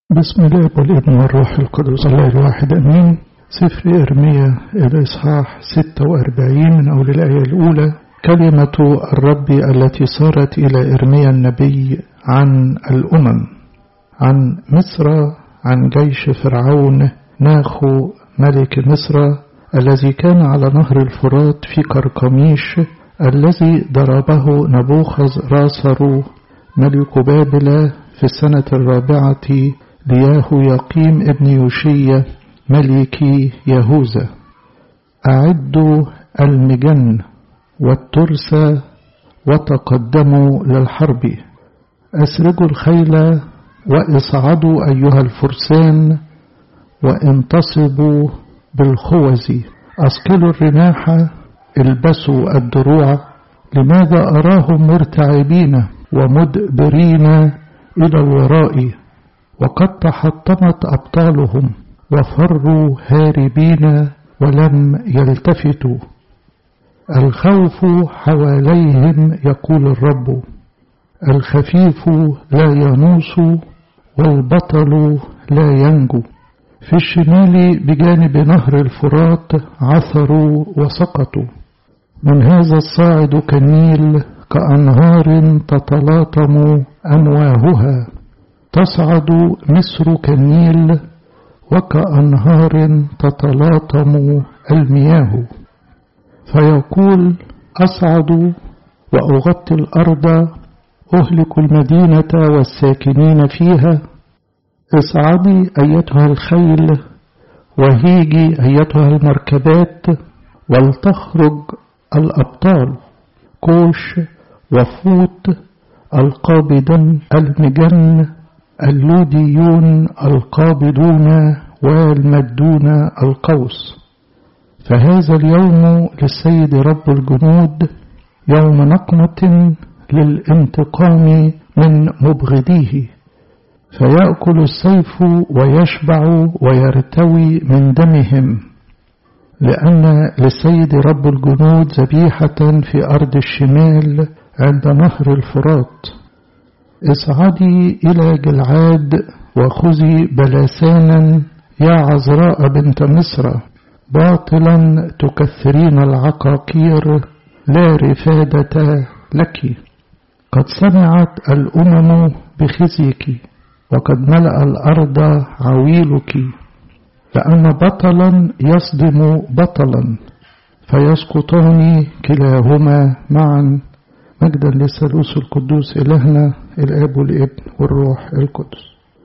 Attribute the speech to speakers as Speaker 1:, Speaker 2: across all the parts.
Speaker 1: بسم الله والابن والروح القدس الله الواحد أمين. سفر إرميا الإصحاح 46 من أول الآية الأولى. كلمة الرب التي صارت إلى إرميا النبي عن الأمم، عن مصر، عن جيش فرعون ناخو ملك مصر الذي كان على نهر الفرات في كركميش، الذي ضربه نبوخذ راسر ملك بابل في السنة 4 ليهوياقيم ابن يوشيا ملك يهوذا. أعدوا المجن والترس وتقدموا للحرب، أسرجوا الخيل واصعدوا أيها الفرسان وانتصبوا بالخوذ، أثقلوا الرماح، البسوا الدروع. لماذا أراهم مرتعبين ومدبرين إلى الوراء؟ وقد تحطمت أبطالهم وفروا هاربين ولم يلتفتوا. الخوف حواليهم يقول الرب، الخفيف لا ينوص والبطل لا ينجو. في الشمال بجانب نهر الفرات عثروا وسقطوا. من هذا الصاعد كالنيل، كأنهار تتلاطم أمواهها. تصعد مصر كالنيل وكأنهار تتلاطم المياه. فيقول أصعد وأغطي الأرض، أهلك المدينة والساكنين فيها. اصعدي أيتها الخيل وهيجي أيتها المركبات، ولتخرج الأبطال كوش وفوت القابضا المجن، اللوديون القابضون والمدون القوس. فهذا اليوم للسيد رب الجنود، يوم نقمة للانتقام من مبغضيه. فيأكل السيف ويشبع ويرتوي من دمهم، لأن للسيد رب الجنود ذبيحة في أرض الشمال عند نهر الفرات. اصعدي إلى جلعاد وخذي بلاسانا يا عذراء بنت مصر، باطلا تكثرين العقاقير، لا رفادة لك. قد سمعت الأمم بخزيك، وقد ملأ الأرض عويلك. لأن بطلا يصدم بطلا، فيسقطان كلاهما معا. مجدا للثالوث القدوس إلهنا الآب والابن والروح القدس.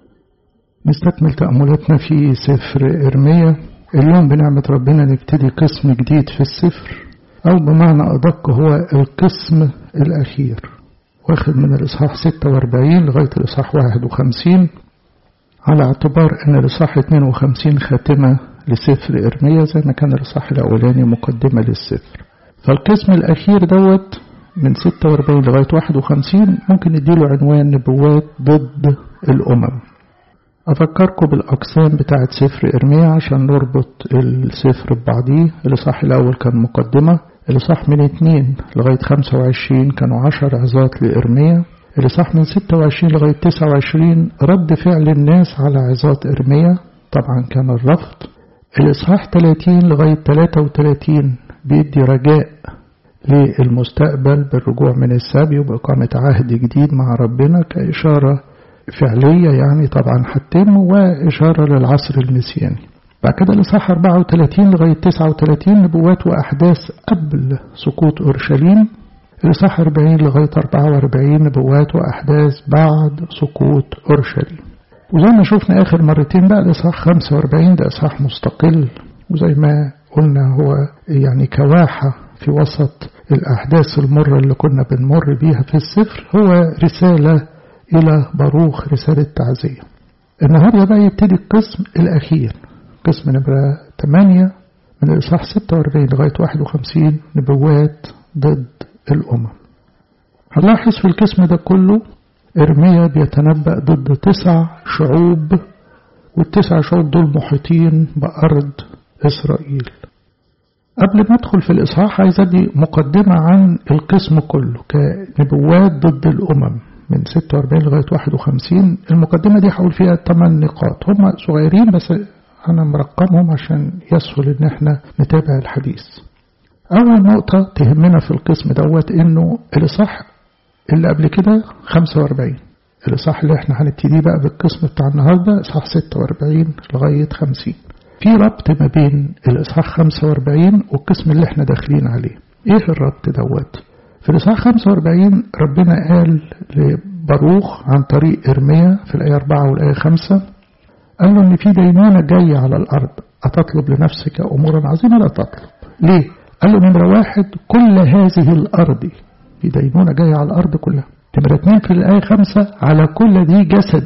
Speaker 1: نستكمل تأملاتنا في سفر إرميا. اليوم بنعمة ربنا نبتدي قسم جديد في السفر، أو بمعنى أدق هو القسم الأخير، واخد من الإصحاح 46 لغاية الإصحاح 51، على اعتبار أن الإصحاح 52 خاتمة لسفر إرميا زي ما كان الإصحاح الأولاني مقدمة للسفر. فالقسم الأخير دوت من 46 لغاية 51 ممكن نديله عنوان نبوات ضد الأمم. أفكركم بالأقسام بتاعت سفر إرميا عشان نربط السفر ببعضيه. الإصحاح الأول كان مقدمة، الإصحاح من 2 لغاية 25 كانوا 10 عظات لإرميا، الإصحاح من 26 لغاية 29 رد فعل الناس على عظات إرميا، طبعا كان الرفض. الإصحاح 30 لغاية 33 بيدي رجاء للمستقبل بالرجوع من السبي وبإقامة عهد جديد مع ربنا كإشارة فعلية، يعني طبعا هتتم، وإشارة للعصر المسياني. بعد كده الإصحاح 34 لغاية 39 نبوات وأحداث قبل سقوط أورشليم. الإصحاح 40 لغاية 44 نبوات وأحداث بعد سقوط أورشليم. وزي ما شفنا آخر مرتين بقى الإصحاح 45 ده إصحاح مستقل، وزي ما قلنا هو يعني كواحة في وسط الأحداث المرة اللي كنا بنمر بيها في السفر. هو رسالة إلى باروخ، رسالة تعزية. النهاردة بقى يبتدي القسم الأخير، قسم نمرة 8 من الإصحاح 46 لغاية 51 نبوات ضد الأمم. هنلاحظ في القسم ده كله إرميا بيتنبأ ضد 9 شعوب، وال9 شعوب دول محيطين بأرض إسرائيل. قبل ما أدخل في الإصحاح عايز أدي مقدمة عن القسم كله كنبوات ضد الأمم من 46 لغاية 51. المقدمة دي هقول فيها 8 نقاط، هم صغيرين بس أنا مرقمهم عشان يسهل إن احنا نتابع الحديث. أول نقطة تهمنا في القسم دوت إنه الإصحاح اللي قبل كده 45، الإصحاح اللي احنا هنبتدي بقى بالقسم بتاع النهاردة إصحاح 46 لغاية 50. في ربط ما بين الإصحاح 45 والقسم اللي احنا داخلين عليه. إيه الربط دوت؟ في الإصحاح 45 ربنا قال لباروخ عن طريق إرميا في الآية 4 والآية 5، قال له إن في دينونة جاية على الأرض، أتطلب لنفسك أمورا عظيمة؟ لا تطلب. ليه؟ قال له نمرة 1 كل هذه الأرض، في دينونة جاية على الأرض كلها. نمرة 2 في الآية 5 على كل ذي جسد.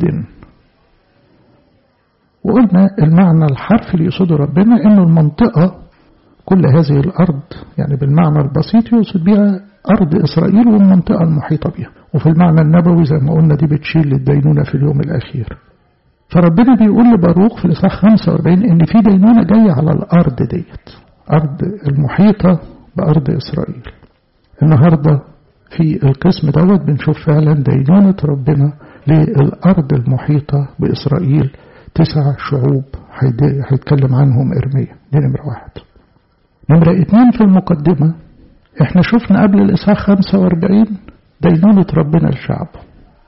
Speaker 1: وقلنا المعنى الحرفي اللي يقصده ربنا إنه المنطقة كل هذه الأرض يعني بالمعنى البسيط يقصد بها أرض إسرائيل والمنطقة المحيطة بها، وفي المعنى النبوي زي ما قلنا دي بتشيل للدينونة في اليوم الأخير. فربنا بيقول لباروخ في الإصحاح 45 إن في دينونة جاية على الأرض ديت، أرض المحيطة بأرض إسرائيل. النهاردة في القسم دوت بنشوف فعلا دينونة ربنا للأرض المحيطة بإسرائيل، 9 شعوب هيتكلم عنهم إرميا. دي نمرة 1. نمرة 2 في المقدمة احنا شفنا قبل الإصحاح 45 دينونة ربنا لشعبه،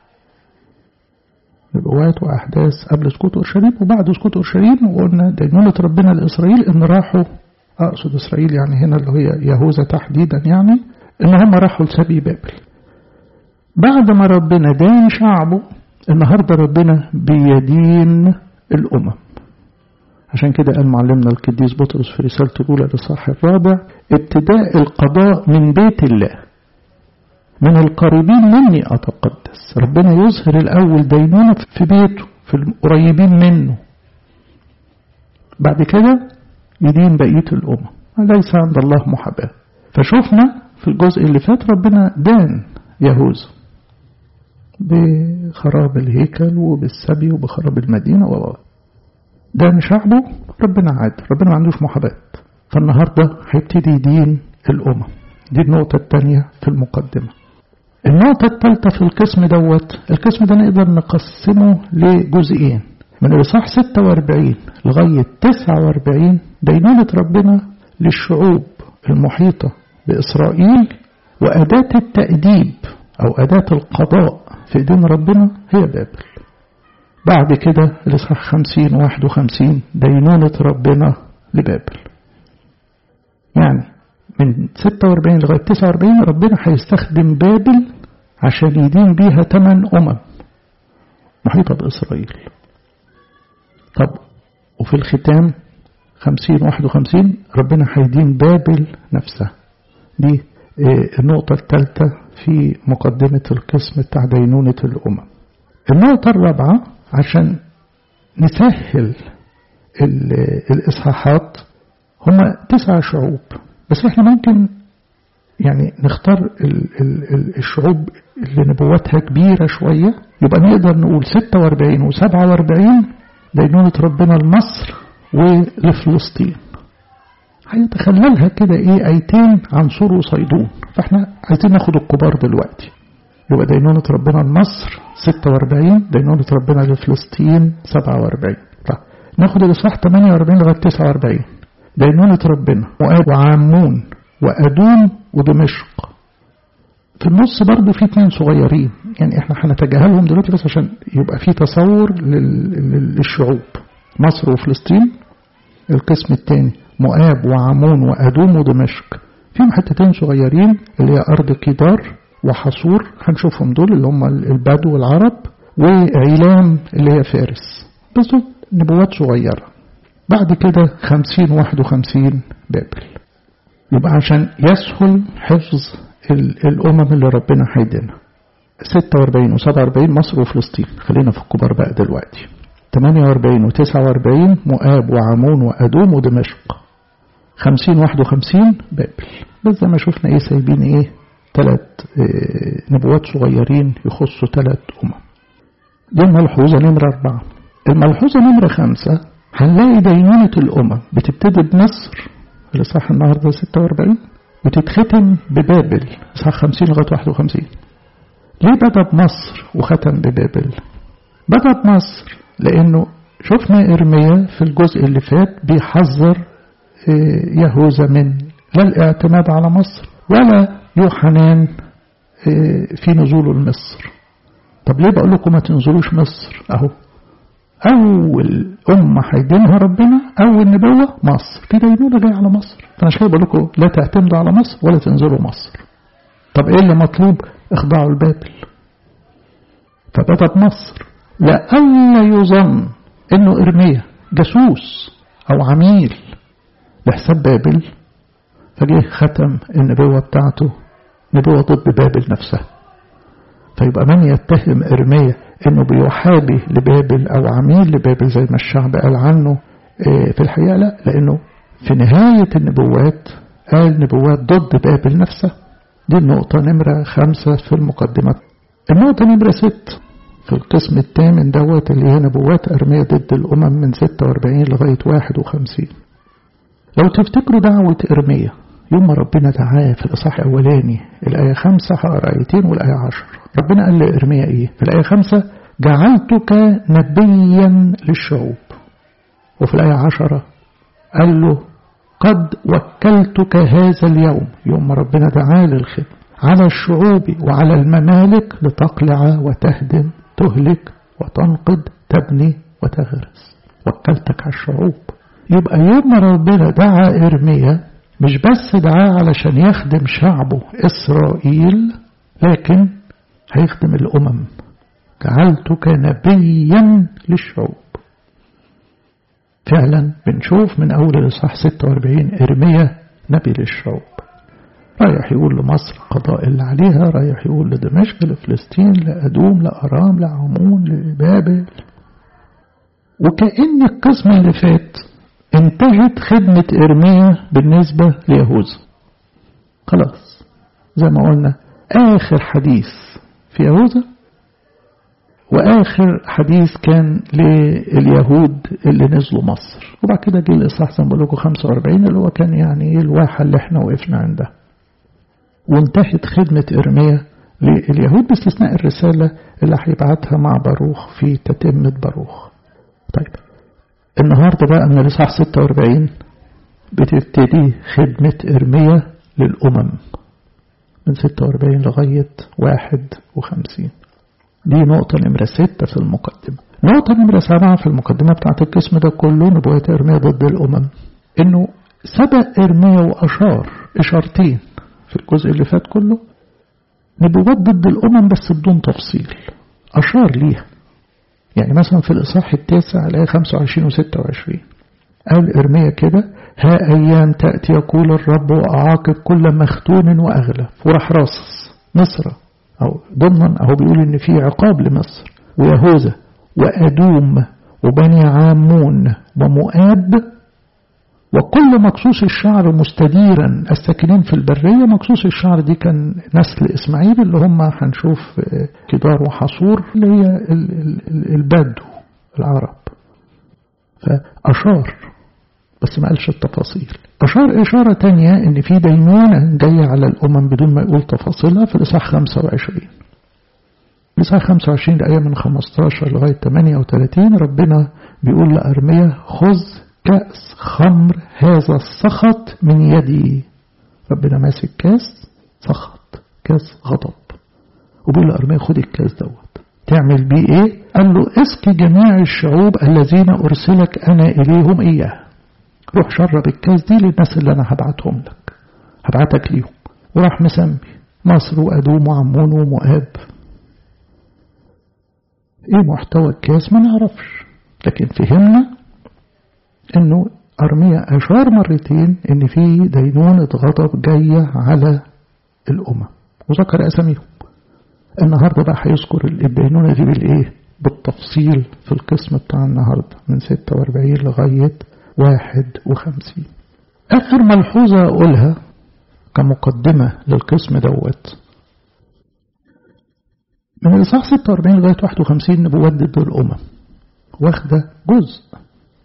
Speaker 1: نبوات وأحداث قبل سقوط أورشليم وبعد سقوط أورشليم، وقلنا دينونة ربنا لإسرائيل إن راحوا، أقصد إسرائيل يعني هنا اللي هي يهوذا تحديدا، يعني إن هم راحوا لسبي بابل. بعد ما ربنا دين شعبه النهاردة ربنا بيدين الأمم. عشان كده قال معلمنا القديس بطرس في رسالته الأولى للإصحاح 4 ابتداء القضاء من بيت الله، من القريبين مني أتقدس. ربنا يظهر الأول دينونة في بيته في القريبين منه، بعد كده يدين بقية الأمم. ليس عند الله محاباة. فشوفنا في الجزء اللي فات ربنا دان يهوذا بخراب الهيكل وبالسبي وبخراب المدينة دان شعبه، ربنا عادل، ربنا ما عندوش محاباة. فالنهاردة هيبتدي يدين الأمم. دي النقطة الثانية في المقدمة. النقطة الثالثة في القسم دوت، القسم ده نقدر نقسمه لجزئين، من الإصحاح 46 لغاية 49 دينونة ربنا للشعوب المحيطة بإسرائيل، وأداة التأديب أو أداة القضاء في دين ربنا هي بابل. بعد كده الإصحاح 50 و 51 دينونة ربنا لبابل. يعني من 46 لغاية 49 ربنا هيستخدم بابل عشان يدين بيها 8 أمم محيطة بإسرائيل. طب وفي الختام 50 و 51 ربنا هيدين بابل نفسها. دي النقطة الثالثة في مقدمة القسم بتاع دينونة الأمم. النقطة الرابعة عشان نسهل الإصحاحات، هما 9 شعوب، بس احنا ممكن يعني نختار الشعوب اللي نبواتها كبيرة شوية، يبقى نقدر نقول 46 و 47 دينونة ربنا لمصر ولفلسطين. هيتخللها كده آيتين عن سور وصيدون، فاحنا عايزين ناخد الكبار دلوقتي. يبقى دينونة ربنا لمصر 46، دينونة ربنا لفلسطين 47. طيب ناخد الإصحاح 48 لغاية 49 دينونة ربنا مؤاب وعامون وأدوم ودمشق. في النص برضو في 2 صغيرين، يعني احنا هنتجاهلهم دلوقتي بس عشان يبقى في تصور للشعوب. مصر وفلسطين. القسم الثاني مؤاب وعامون وأدوم ودمشق، فيهم حتتين صغيرين اللي هي أرض كيدار وحصور، هنشوفهم دول اللي هم البدو والعرب، وعيلام اللي هي فارس، بس دول نبوات صغيرة. بعد كده 50 و 51 بابل. يبقى عشان يسهل حفظ الأمم اللي ربنا هيدينها 46 و 47 مصر وفلسطين، خلينا في الكبار بقى دلوقتي. 48 و 49 مؤاب وعامون وأدوم ودمشق. 50 و 51 بابل. بس زي ما شفنا سايبين 3 نبوات صغيرين يخصوا 3 أمم. دي الملحوظة نمرة 4. الملحوظة نمرة 5 هنلاقي دينونة الأمم بتبتدي بمصر الإصحاح النهاردة 46 وتتختم ببابل إصحاح 50 لغاية 51. ليه بدأ بمصر وختم ببابل؟ بدأ بمصر لأنه شفنا إرميا في الجزء اللي فات بيحذر يهوذا من لا الاعتماد على مصر ولا يوحنان في نزوله لمصر. طب ليه بقول لكم ما تنزلوش مصر؟ أهو أول أمة هيدينها ربنا أول نبوة مصر، في دينونة جاية على مصر. فأنا شايف بقول لكم لا تعتمدوا على مصر ولا تنزلوا مصر. طب إيه اللي مطلوب؟ اخضعوا لبابل. فبدأ بمصر لألا يظن إنه إرميا جاسوس أو عميل لحساب بابل، فجه ختم النبوة بتاعته نبوة ضد بابل نفسها. فيبقى من يتهم إرميا إنه بيحابي لبابل أو عميل لبابل زي ما الشعب قال عنه، في الحقيقة لا، لأنه في نهاية النبوات قال نبوات ضد بابل نفسها. دي النقطة نمرة 5 في المقدمة. النقطة نمرة 6 في القسم الثامن دوت اللي هي نبوات إرميا ضد الأمم من 46 لغاية 51. لو تفتكروا دعوة إرميا يوم ما ربنا دعاه في الإصحاح الأولاني الآية 5 هقرا آيتين والآية 10. ربنا قال لإرميا إيه؟ في الآية 5 جعلتك نبيا للشعوب، وفي الآية 10 قال له قد وكلتك هذا اليوم، يوم ما ربنا دعاه للخدمة، على الشعوب وعلى الممالك لتقلع وتهدم تهلك وتنقض تبني وتغرس. وكلتك على الشعوب. يبقى يوم ما ربنا دعا إرميا مش بس دعاه علشان يخدم شعبه إسرائيل، لكن هيخدم الأمم. جعلتك نبيا للشعوب. فعلا بنشوف من أول الإصحاح 46 إرميا نبي للشعوب، رايح يقول لمصر قضاء اللي عليها، رايح يقول لدمشق لفلسطين لأدوم لأرام لعمون لبابل. وكأن القسم اللي فات انتهت خدمة إرميا بالنسبة ليهوذا. خلاص زي ما قلنا آخر حديث في يهوذا وآخر حديث كان لليهود اللي نزلوا مصر. وبعد كده جه الإصحاح زي ما بقول لكم 45 اللي هو كان يعني الواحة اللي احنا وقفنا عندها. وانتهت خدمة إرميا لليهود باستثناء الرسالة اللي هيبعتها مع باروخ في تتمة باروخ. طيب النهاردة بقى من الإصحاح 46 بتبتدي خدمة إرميا للأمم من 46 لغاية 51. دي نقطة نمرة 6 في المقدمة. نقطة نمرة 7 في المقدمة بتاعت القسم ده كله نبوات إرميا ضد الأمم، إنه سبق إرميا وأشار إشارتين في الجزء اللي فات كله نبوات ضد الأمم بس بدون تفصيل، أشار ليها. يعني مثلا في الإصحاح 9 الآية 25 و 26 قال إرميا كده: ها أيام تأتي يقول الرب وأعاقب كل مختون وأغلب. وراح راصص مصر أو ضمنا أهو بيقول إن في عقاب لمصر ويهوذا وأدوم وبني عامون ومؤاب وكل مقصوص الشعر مستديرا الساكنين في البرية. مقصوص الشعر دي كان نسل إسماعيل اللي هم هنشوف كدار وحصور اللي هي البدو العرب. فأشار بس ما قالش التفاصيل. أشار إشارة تانية إن في دينونة جاية على الأمم بدون ما يقول تفاصيلها في الإصحاح 25. الإصحاح 25 الآية من 15 لغاية 38 ربنا بيقول لأرميا: خذ كأس خمر هذا السخط من يدي. ربنا ماسك كاس سخط، كاس غضب، وبيقول لأرميا: خذ الكاس دوت تعمل بيه إيه؟ قال له: اسقي جميع الشعوب الذين أرسلك أنا إليهم إياه. روح شرب الكاس دي للناس اللي أنا هبعتهم لك، هبعتك ليهم. وراح مسمي مصر وأدوم وعمون ومؤاب. إيه محتوى الكاس ما نعرفش، لكن فهمنا إنه أرميا أشار مرتين إن في دينونة غضب جاية على الأمم وذكر أساميهم. النهاردة بقى هيذكر الدينونة دي بالإيه؟ بالتفصيل في القسم بتاع النهاردة من 46 لغاية 51. آخر ملحوظة أقولها كمقدمة للقسم دوت من الإصحاح 46 لغاية 51 نبوات ضد الأمم واخدة جزء.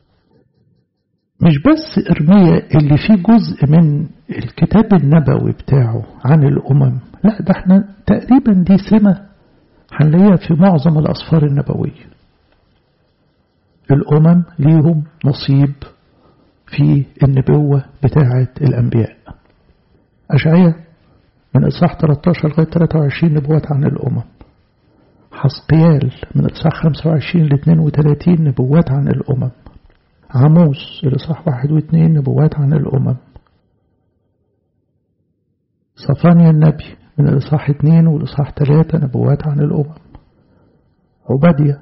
Speaker 1: مش بس إرميا اللي فيه جزء من الكتاب النبوي بتاعه عن الأمم، لا ده احنا تقريبا دي سمة هنلاقيها في معظم الأسفار النبوية. الأمم ليهم نصيب في النبوة بتاعة الأنبياء. أشعياء من إصحاح 13 لغاية 23 نبوات عن الأمم. حزقيال من إصحاح 25 ل 32 نبوات عن الأمم. عاموس الإصحاح 1 و2 نبوات عن الأمم. صفانيا النبي من الإصحاح 2 والإصحاح 3 نبوات عن الأمم. عبادية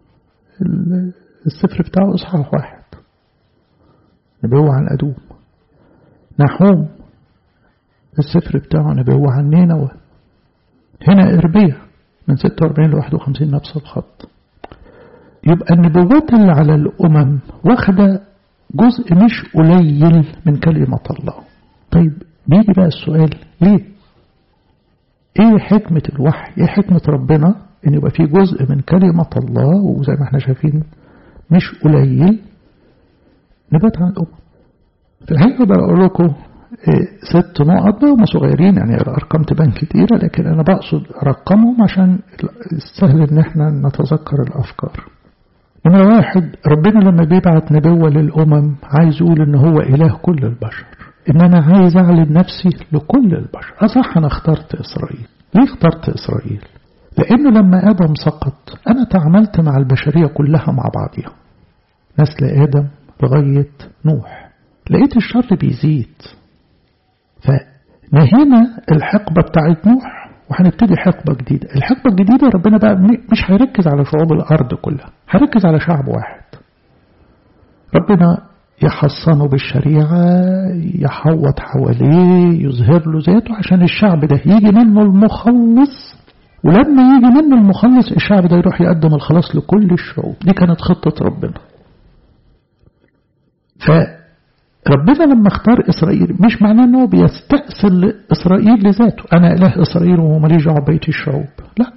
Speaker 1: السفر بتاعه إصحاح 1 نبوة عن أدوم. نحوم السفر بتاعه نبوة عن نينوى. هنا إربية من 46 ل 51 نفس الخط. يبقى النبوات اللي على الأمم واخدة جزء مش قليل من كلمة الله. طيب بيجي بقى السؤال ليه؟ ايه حكمة الوحي؟ ايه حكمة ربنا ان يبقى فيه جزء من كلمة الله وزي ما احنا شايفين مش قليل نبات عن الأمم؟ في الحقيقة بقى أقول لكم 6 نقط، هم صغيرين يعني الأرقام تبان كتيرة، لكن أنا بقصد أرقمهم عشان سهل إن احنا نتذكر الأفكار. نمرة 1، ربنا لما بيبعت نبوة للأمم عايز يقول إن هو إله كل البشر، إن أنا عايز أعلن نفسي لكل البشر. أصح أنا اخترت إسرائيل. ليه اخترت إسرائيل؟ لأنه لما آدم سقط أنا تعاملت مع البشرية كلها مع بعضها، نسل آدم لغاية نوح، لقيت الشر بيزيد، فنهينا الحقبة بتاعت نوح وهنبتدي حقبة جديدة. الحقبة الجديدة ربنا بقى مش هيركز على شعوب الأرض كلها، هيركز على شعب واحد. ربنا يحصنه بالشريعة، يحوط حواليه، يظهر له ذاته عشان الشعب ده يجي منه المخلص، ولما يجي منه المخلص الشعب ده يروح يقدم الخلاص لكل الشعوب. دي كانت خطة ربنا. فربنا لما اختار إسرائيل مش معناه أنه بيستأصل إسرائيل لذاته، أنا إله إسرائيل وماليش دعوة بقية الشعوب، لا،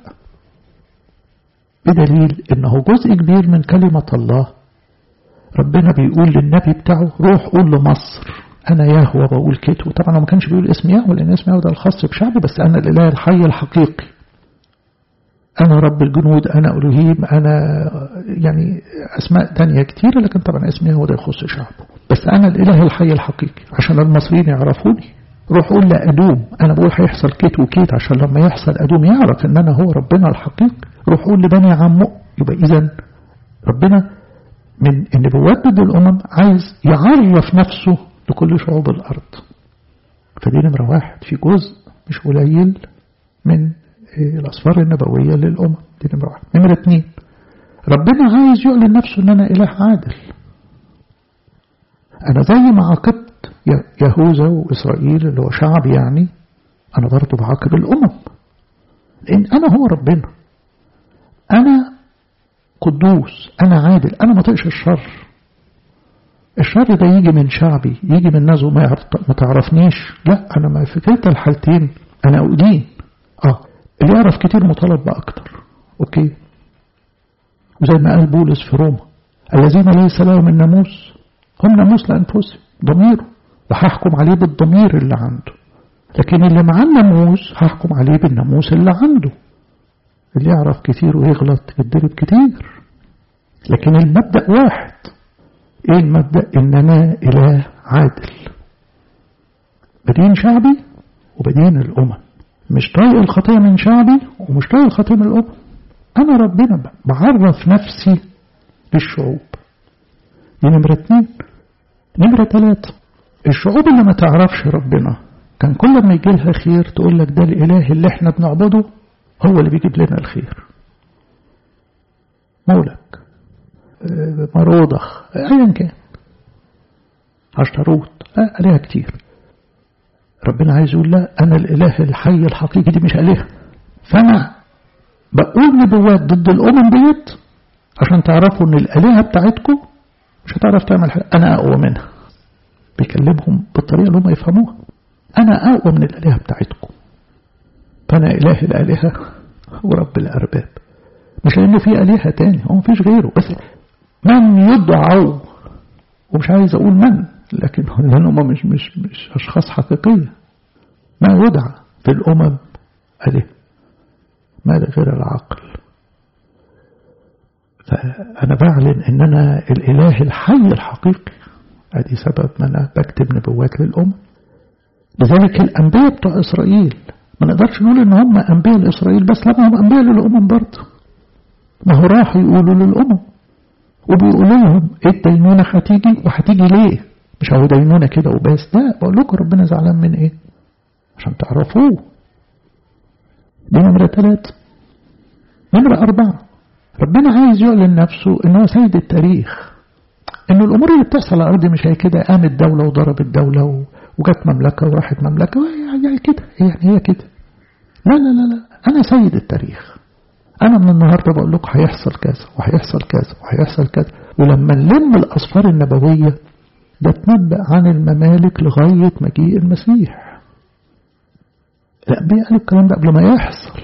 Speaker 1: بدليل أنه جزء كبير من كلمة الله ربنا بيقول للنبي بتاعه روح قول لمصر أنا يهوه بقول كده. وطبعا ما كانش بيقول اسم يهوه لأن اسم يهوه ده الخاص بشعبه، بس أنا الإله الحي الحقيقي، أنا رب الجنود، أنا ألوهيم، أنا يعني أسماء تانية كتيرة، لكن طبعا اسم يهوه ده يخص شعبه، بس أنا الإله الحي الحقيقي عشان المصريين يعرفوني. روح قول لأدوم أنا بقول هيحصل كيت وكيت عشان لما يحصل أدوم يعرف إن أنا هو ربنا الحقيقي. روح قول لبني عمو. يبقى إذن ربنا من النبوات ضد الأمم عايز يعرف نفسه لكل شعوب الأرض. فدي نمرة 1، في جزء مش قليل من الأسفار النبوية للأمم. دي نمرة 1. نمرة 2، ربنا عايز يعلن نفسه إن أنا إله عادل. أنا زي ما عاقبت يهوذا وإسرائيل اللي هو شعب يعني، أنا برضو بعاقب الأمم، لأن أنا هو ربنا، أنا قدوس، أنا عادل، أنا ما طيقش الشر. الشر ده يجي من شعبي، يجي من ناس ما تعرفنيش، لا، أنا ما في كلتا الحالتين أنا أدين. اللي يعرف كتير مطالب بأكتر. أوكي، وزي ما قال بولس في روما الذين ليس لهم الناموس هم ناموس لأنفسهم، ضميره، وهحكم عليه بالضمير اللي عنده. لكن اللي معاه الناموس هحكم عليه بالناموس اللي عنده. اللي يعرف كتير ويغلط يتضرب كتير، لكن المبدأ واحد. ايه المبدأ؟ ان انا اله عادل، بدين شعبي وبدين الامم، مش طايق الخطية من شعبي ومش طايق الخطية من الامم. انا ربنا بعرف نفسي للشعوب. دي نمرة 2. نمرة 3، الشعوب اللي ما تعرفش ربنا كان كل ما يجي لها خير تقول لك ده الاله اللي احنا بنعبده هو اللي بيجيب لنا الخير. مولك، مرودخ، ايا كان، عشتروت، عليها كتير. ربنا عايز يقول لا، انا الاله الحي الحقيقي، دي مش اله. فانا بقول نبوات ضد الامم ديت عشان تعرفوا ان الالهه بتاعتكم مش هتعرف تعمل حاجه، انا اقوى منها. بيكلمهم بالطريقه اللي هم يفهموها، انا اقوى من الالهه بتاعتكم، فانا اله الالهه ورب الارباب. مش لانه في الهه تاني، هو مفيش غيره، بس من يدعو، ومش عايز اقول من، لكن لانهم مش اشخاص حقيقيه. ما يدعى في الامم اله، مال غير العقل. فأنا بعلن إن أنا الإله الحي الحقيقي. هذه سبب ما أنا بكتب نبوات للأمم. لذلك الأنبياء بتوع إسرائيل ما نقدرش نقول إن هم أنبياء لإسرائيل بس، لا، هم أنبياء للأمم برضه. ما هو راح يقولوا للأمم وبيقولوا لهم الدينونة هتيجي، وهتيجي ليه؟ مش هو دينونة كده وبس، لا، بقول لكم ربنا زعلان من إيه عشان تعرفوه. دي نمرة 3. نمرة 4، ربنا عايز يعلن نفسه إن هو سيد التاريخ، إنه الأمور اللي بتحصل على الأرض مش هي كده، قامت دولة وضربت دولة وجت مملكة وراحت مملكة، يعني كده، يعني هي كده. لا لا لا لا، أنا سيد التاريخ. أنا من النهاردة بقول لكم هيحصل كذا وهيحصل كذا وهيحصل كذا. ولما نلم الأسفار النبوية ده تنبأ عن الممالك لغاية مجيء المسيح. الأنبياء قالوا الكلام ده قبل ما يحصل.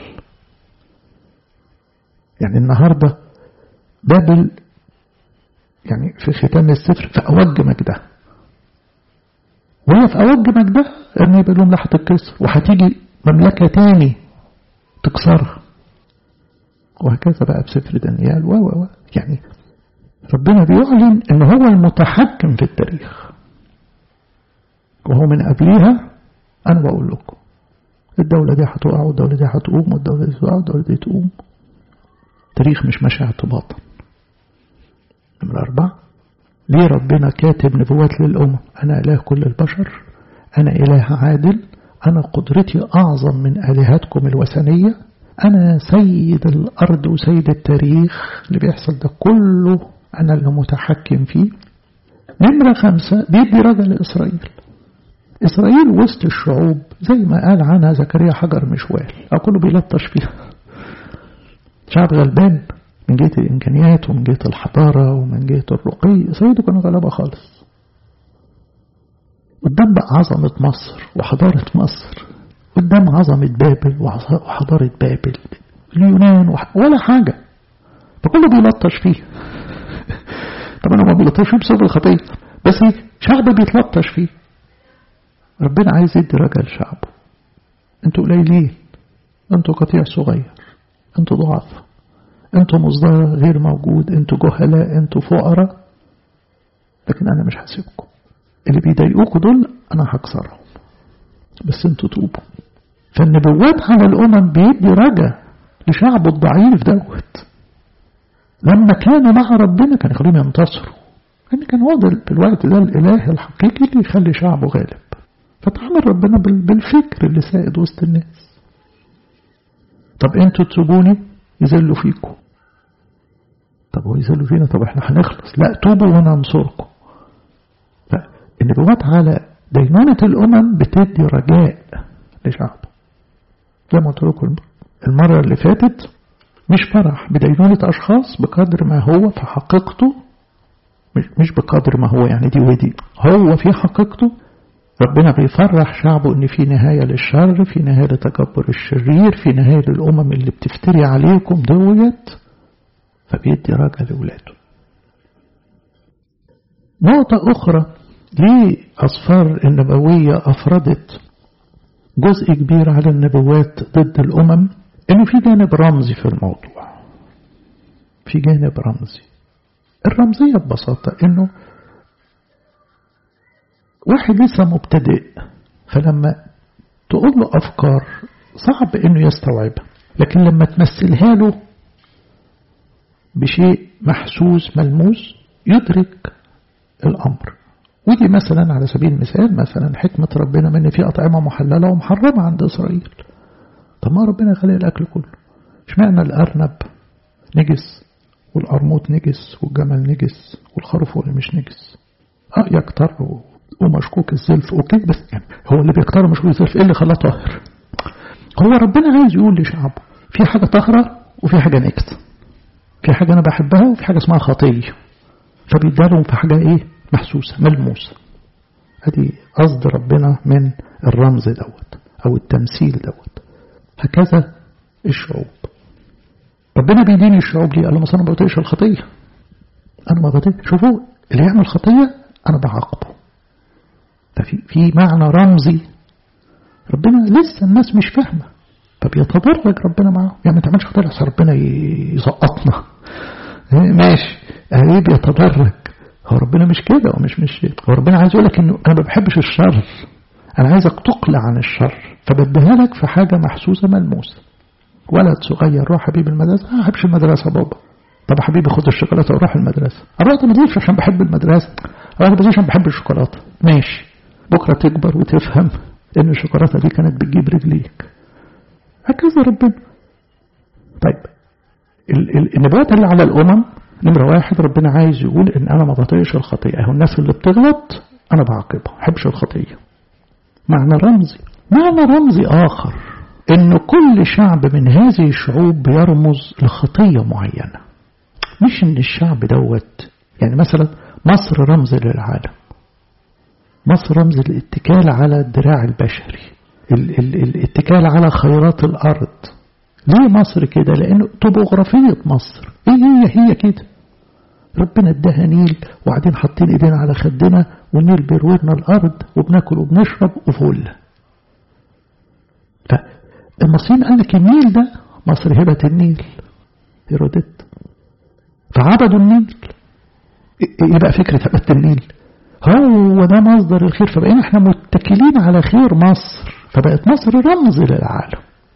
Speaker 1: يعني النهاردة بابل يعني في ختام السفر في أوج مجدها، وهي في أوج مجدها إن بيقول لهم لا هتتكسر وهتيجي مملكة تاني تكسرها، وهكذا بقى بسفر دانيال يعني ربنا بيعلن إن هو المتحكم في التاريخ، وهو من قبلها أنا بقول لكم الدولة دي هتقع والدولة دي هتقوم والدولة دي تقع والدولة دي تقوم. تاريخ مش ماشي اعتباطا. نمرة 4، ليه ربنا كاتب نبوات للأمم؟ أنا إله كل البشر، أنا إله عادل، أنا قدرتي أعظم من آلهتكم الوثنية، أنا سيد الأرض وسيد التاريخ، اللي بيحصل ده كله أنا اللي متحكم فيه. نمرة 5، بيدي رجل لإسرائيل. إسرائيل وسط الشعوب زي ما قال عنها زكريا حجر مشوال، أو كله بيلطش فيها. شعب غلبان من جهة الإمكانيات ومن جهة الحضارة ومن جهة الرقي. إسرائيل كانوا غلبة خالص قدام بقى عظمة مصر وحضارة مصر، قدام عظمة بابل وحضارة بابل، اليونان ولا حاجة، فكله بيلطش فيه. طبعا هو ما بيلطش فيه بسبب الخطية، بس شعب بيتلطش فيه. ربنا عايز يدي رجل شعبه. انتوا قليلين، انتوا قطيع صغير، انتوا ضعاف، انتوا مصدر غير موجود، انتوا جهلاء، انتوا فقراء، لكن انا مش هسيبكم. اللي بيضايقوكوا دول انا هكسرهم، بس انتوا توبوا. فالنبوات على الامم بيدي رجا لشعبه الضعيف دوت. لما كانوا مع ربنا كان يخليهم ينتصروا، لان كان هو في الوقت ده الاله الحقيقي اللي يخلي شعبه غالب. فتعامل ربنا بالفكر اللي سائد وسط الناس. طب انتوا تسيبوني يذلوا فيكم، طب هو يذلوا فينا، طب احنا هنخلص، لا توبوا وانا انصركم. فالنبوات على دينونة الامم بتدي رجاء لشعبه. زي ما قلت لكم المرة اللي فاتت، مش فرح بدينونة اشخاص بقدر ما هو في حقيقته، مش بقدر ما هو يعني دي ودي، هو في حقيقته ربنا بيفرح شعبه ان في نهاية للشر، في نهاية لتكبر الشرير، في نهاية للأمم اللي بتفتري عليكم دوت، فبيدي رجا لأولاده. نقطة أخرى، ليه أسفار النبوية أفردت جزء كبير على النبوات ضد الأمم؟ إنه في جانب رمزي في الموضوع. في جانب رمزي. الرمزية ببساطة إنه واحد لسه مبتدئ، فلما تقول له أفكار صعب إنه يستوعبها، لكن لما تمثلها له بشيء محسوس ملموس يدرك الأمر. ودي مثلا على سبيل المثال مثلا حكمة ربنا من في أطعمة محللة ومحرمة عند إسرائيل. طب ما ربنا خلق الأكل كله، اشمعنى الأرنب نجس والقرموط نجس والجمل نجس والخروف هو اللي مش نجس؟ يكتر ومشكوك الزلف اوكي، بس يعني هو اللي بيكتر مشكوك الزلف ايه اللي خلاه طاهر؟ هو ربنا عايز يقول لشعبه في حاجة طاهرة وفي حاجة نجسة، في حاجة انا بحبها وفي حاجة اسمها خطية، فبيدالهم في حاجة ايه محسوسة ملموسة. هذه قصد ربنا من الرمز دوت او التمثيل دوت. هكذا الشعوب ربنا بيدين الشعوب ليه؟ قال لهم انا ما بطيقش الخطية، انا ما بطيق. شوفوا اللي يعمل خطية انا بعاقبه. ففي معنى رمزي ربنا لسه الناس مش فاهمة، فبيتدرج ربنا معه. يعني ما تعملش خطية عشان ربنا يسقطنا، ماشي، ايه بيتدرج. هو ربنا مش كده، هو ربنا عايز يقول لك انه انا ما بحبش الشر، انا عايزك تقلع عن الشر، فبديها لك في حاجة محسوسة ملموسة. ولد صغير روح حبيب المدرسة، ما بحبش المدرسة بابا. طب يا حبيبي خد الشوكولاتة وروح المدرسة. أروح ما تجيش عشان بحب المدرسة، أروح ما عشان بحب الشوكولاتة. ماشي، بكرة تكبر وتفهم إن الشوكولاتة دي كانت بتجيب رجليك. هكذا ربنا. طيب النبوات اللي على الأمم، نمرة واحد ربنا عايز يقول إن أنا ما بطيقش الخطيئة. أهو الناس اللي بتغلط أنا بعاقبها، ما بحبش الخطيئة. معنى رمزي آخر إنه كل شعب من هذه الشعوب بيرمز لخطية معينة، مش إن الشعب دوت. يعني مثلا مصر رمز للعالم، مصر رمز الاتكال على الدراع البشري، الاتكال على خيرات الأرض. ليه مصر كده؟ لأنه توبوغرافية مصر هي كده. ربنا اداها نيل وبعدين حاطين ايدينا على خدنا والنيل بيروينا الأرض وبناكل وبنشرب وفل. فالمصريين قال لك النيل ده، مصر هبة النيل هيروديت، فعبدوا النيل. يبقى فكرة هبة النيل هو ده مصدر الخير، فبقينا احنا متكلين على خير مصر، فبقت مصر رمز للعالم.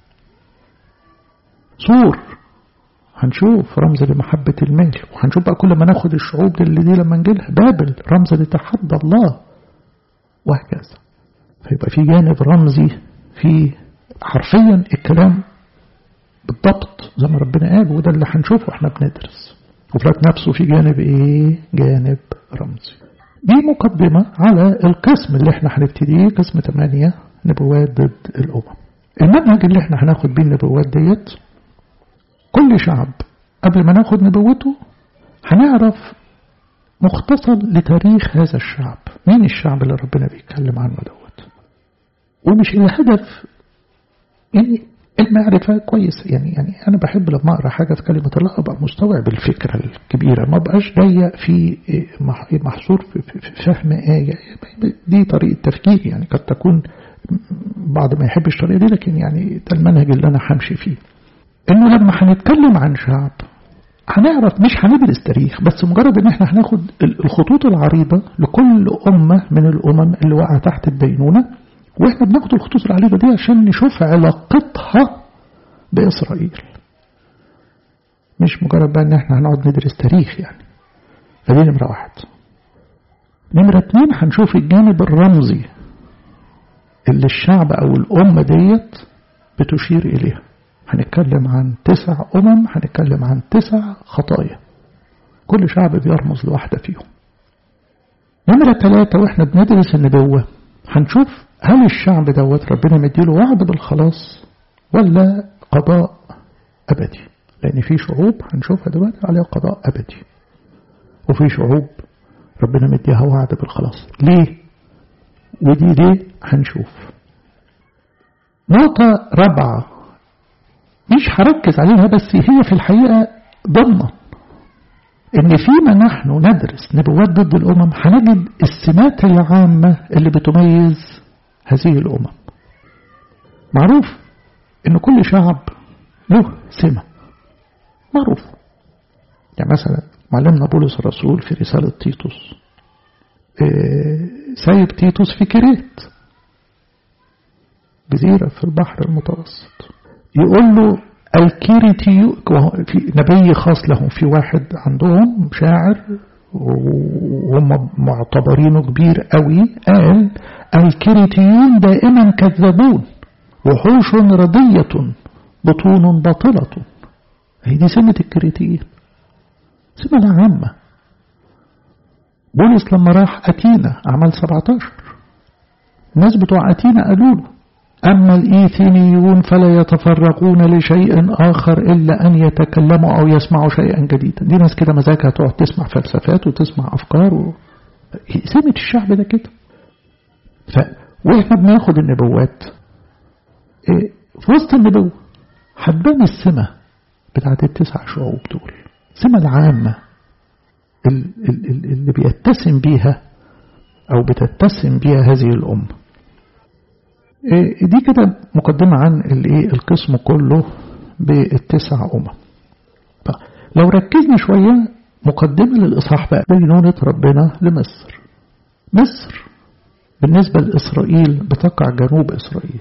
Speaker 1: سور هنشوف رمز لمحبة المال، وهنشوف بقى كل ما ناخد الشعوب دي لما نجيلها. بابل رمز لتحدى الله، وهكذا. فيبقى في جانب رمزي، في حرفيا الكلام بالضبط زي ما ربنا قال، وده اللي هنشوفه احنا بندرس. وفي نفسه في جانب ايه؟ جانب رمزي. دي مقدمة على القسم اللي احنا هنبتديه، قسم 8 نبوات ضد الأمم. المنهج اللي احنا هناخد بيه النبوات ديت، كل شعب قبل ما ناخد نبوته هنعرف مختصر لتاريخ هذا الشعب. مين الشعب اللي ربنا بيتكلم عنه دوت؟ ومش الهدف يعني المعرفة كويس، يعني أنا بحب لما أقرأ حاجة في كلمة الله أبقى مستوعب الفكرة الكبيرة، ما بقاش ضيق في محصور في فهم آية. دي طريقة تفكير، يعني قد تكون بعض ما يحبش الطريقة دي، لكن يعني ده المنهج اللي أنا همشي فيه. إنه لما هنتكلم عن شعب هنعرف، مش هندرس تاريخ بس، مجرد إن احنا هناخد الخطوط العريضة لكل أمة من الأمم اللي وقع تحت الدينونة، واحنا بناخد الخطوط العريضة دي عشان نشوف علاقتها بإسرائيل، مش مجرد بقى ان احنا هنقعد ندرس تاريخ يعني. فدي نمرة واحد. نمرة 2 هنشوف الجانب الرمزي اللي الشعب او الأمة ديت بتشير إليها. هنتكلم عن 9 أمم، هنتكلم عن 9 خطايا، كل شعب بيرمز لواحدة فيهم. نمرة 3 واحنا بندرس النبوة هنشوف هل الشعب دوت ربنا مديله وعد بالخلاص ولا قضاء أبدي. لأن في شعوب هنشوفها دلوقتي عليها قضاء أبدي، وفي شعوب ربنا مديها وعد بالخلاص. ليه؟ ودي ليه هنشوف. نقطة رابعة مش هركز عليها، بس هي في الحقيقة ضمن إن فيما نحن ندرس نبوات ضد الأمم هنجد السمات العامة اللي بتميز هذه الأمم. معروف إن كل شعب له سمة معروف. يعني مثلا معلمنا بولس الرسول في رسالة تيتوس سايب تيتوس في كريت، جزيرة في البحر المتوسط، يقول له الكيريتيو، في نبي خاص لهم، في واحد عندهم شاعر وهم معتبرينه كبير قوي، قال الكيريتيون دائما كذابون وحوش ردية بطون باطلة. هي دي سمة الكريتيين، سمة عامة. بولس لما راح أتينا أعمال 17، الناس بتوع أتينا قالوا له أما الإيثينيون فلا يتفرقون لشيء آخر إلا أن يتكلموا أو يسمعوا شيئا جديدا. دي ناس كده مزاجها تقعد تسمع فلسفات وتسمع أفكار سمة الشعب ده كده. وإحنا بناخد النبوات في وسط النبوة هتبان السمة بتاعت 9 شعوب دول، السمة العامة اللي بيتسم بيها أو بتتسم بيها هذه الأمة. دي كده مقدمة عن القسم كله بالتسع طب لو ركزنا شوية مقدمة للإصحاح بقى بينونة ربنا لمصر. مصر بالنسبة لإسرائيل بتقع جنوب إسرائيل،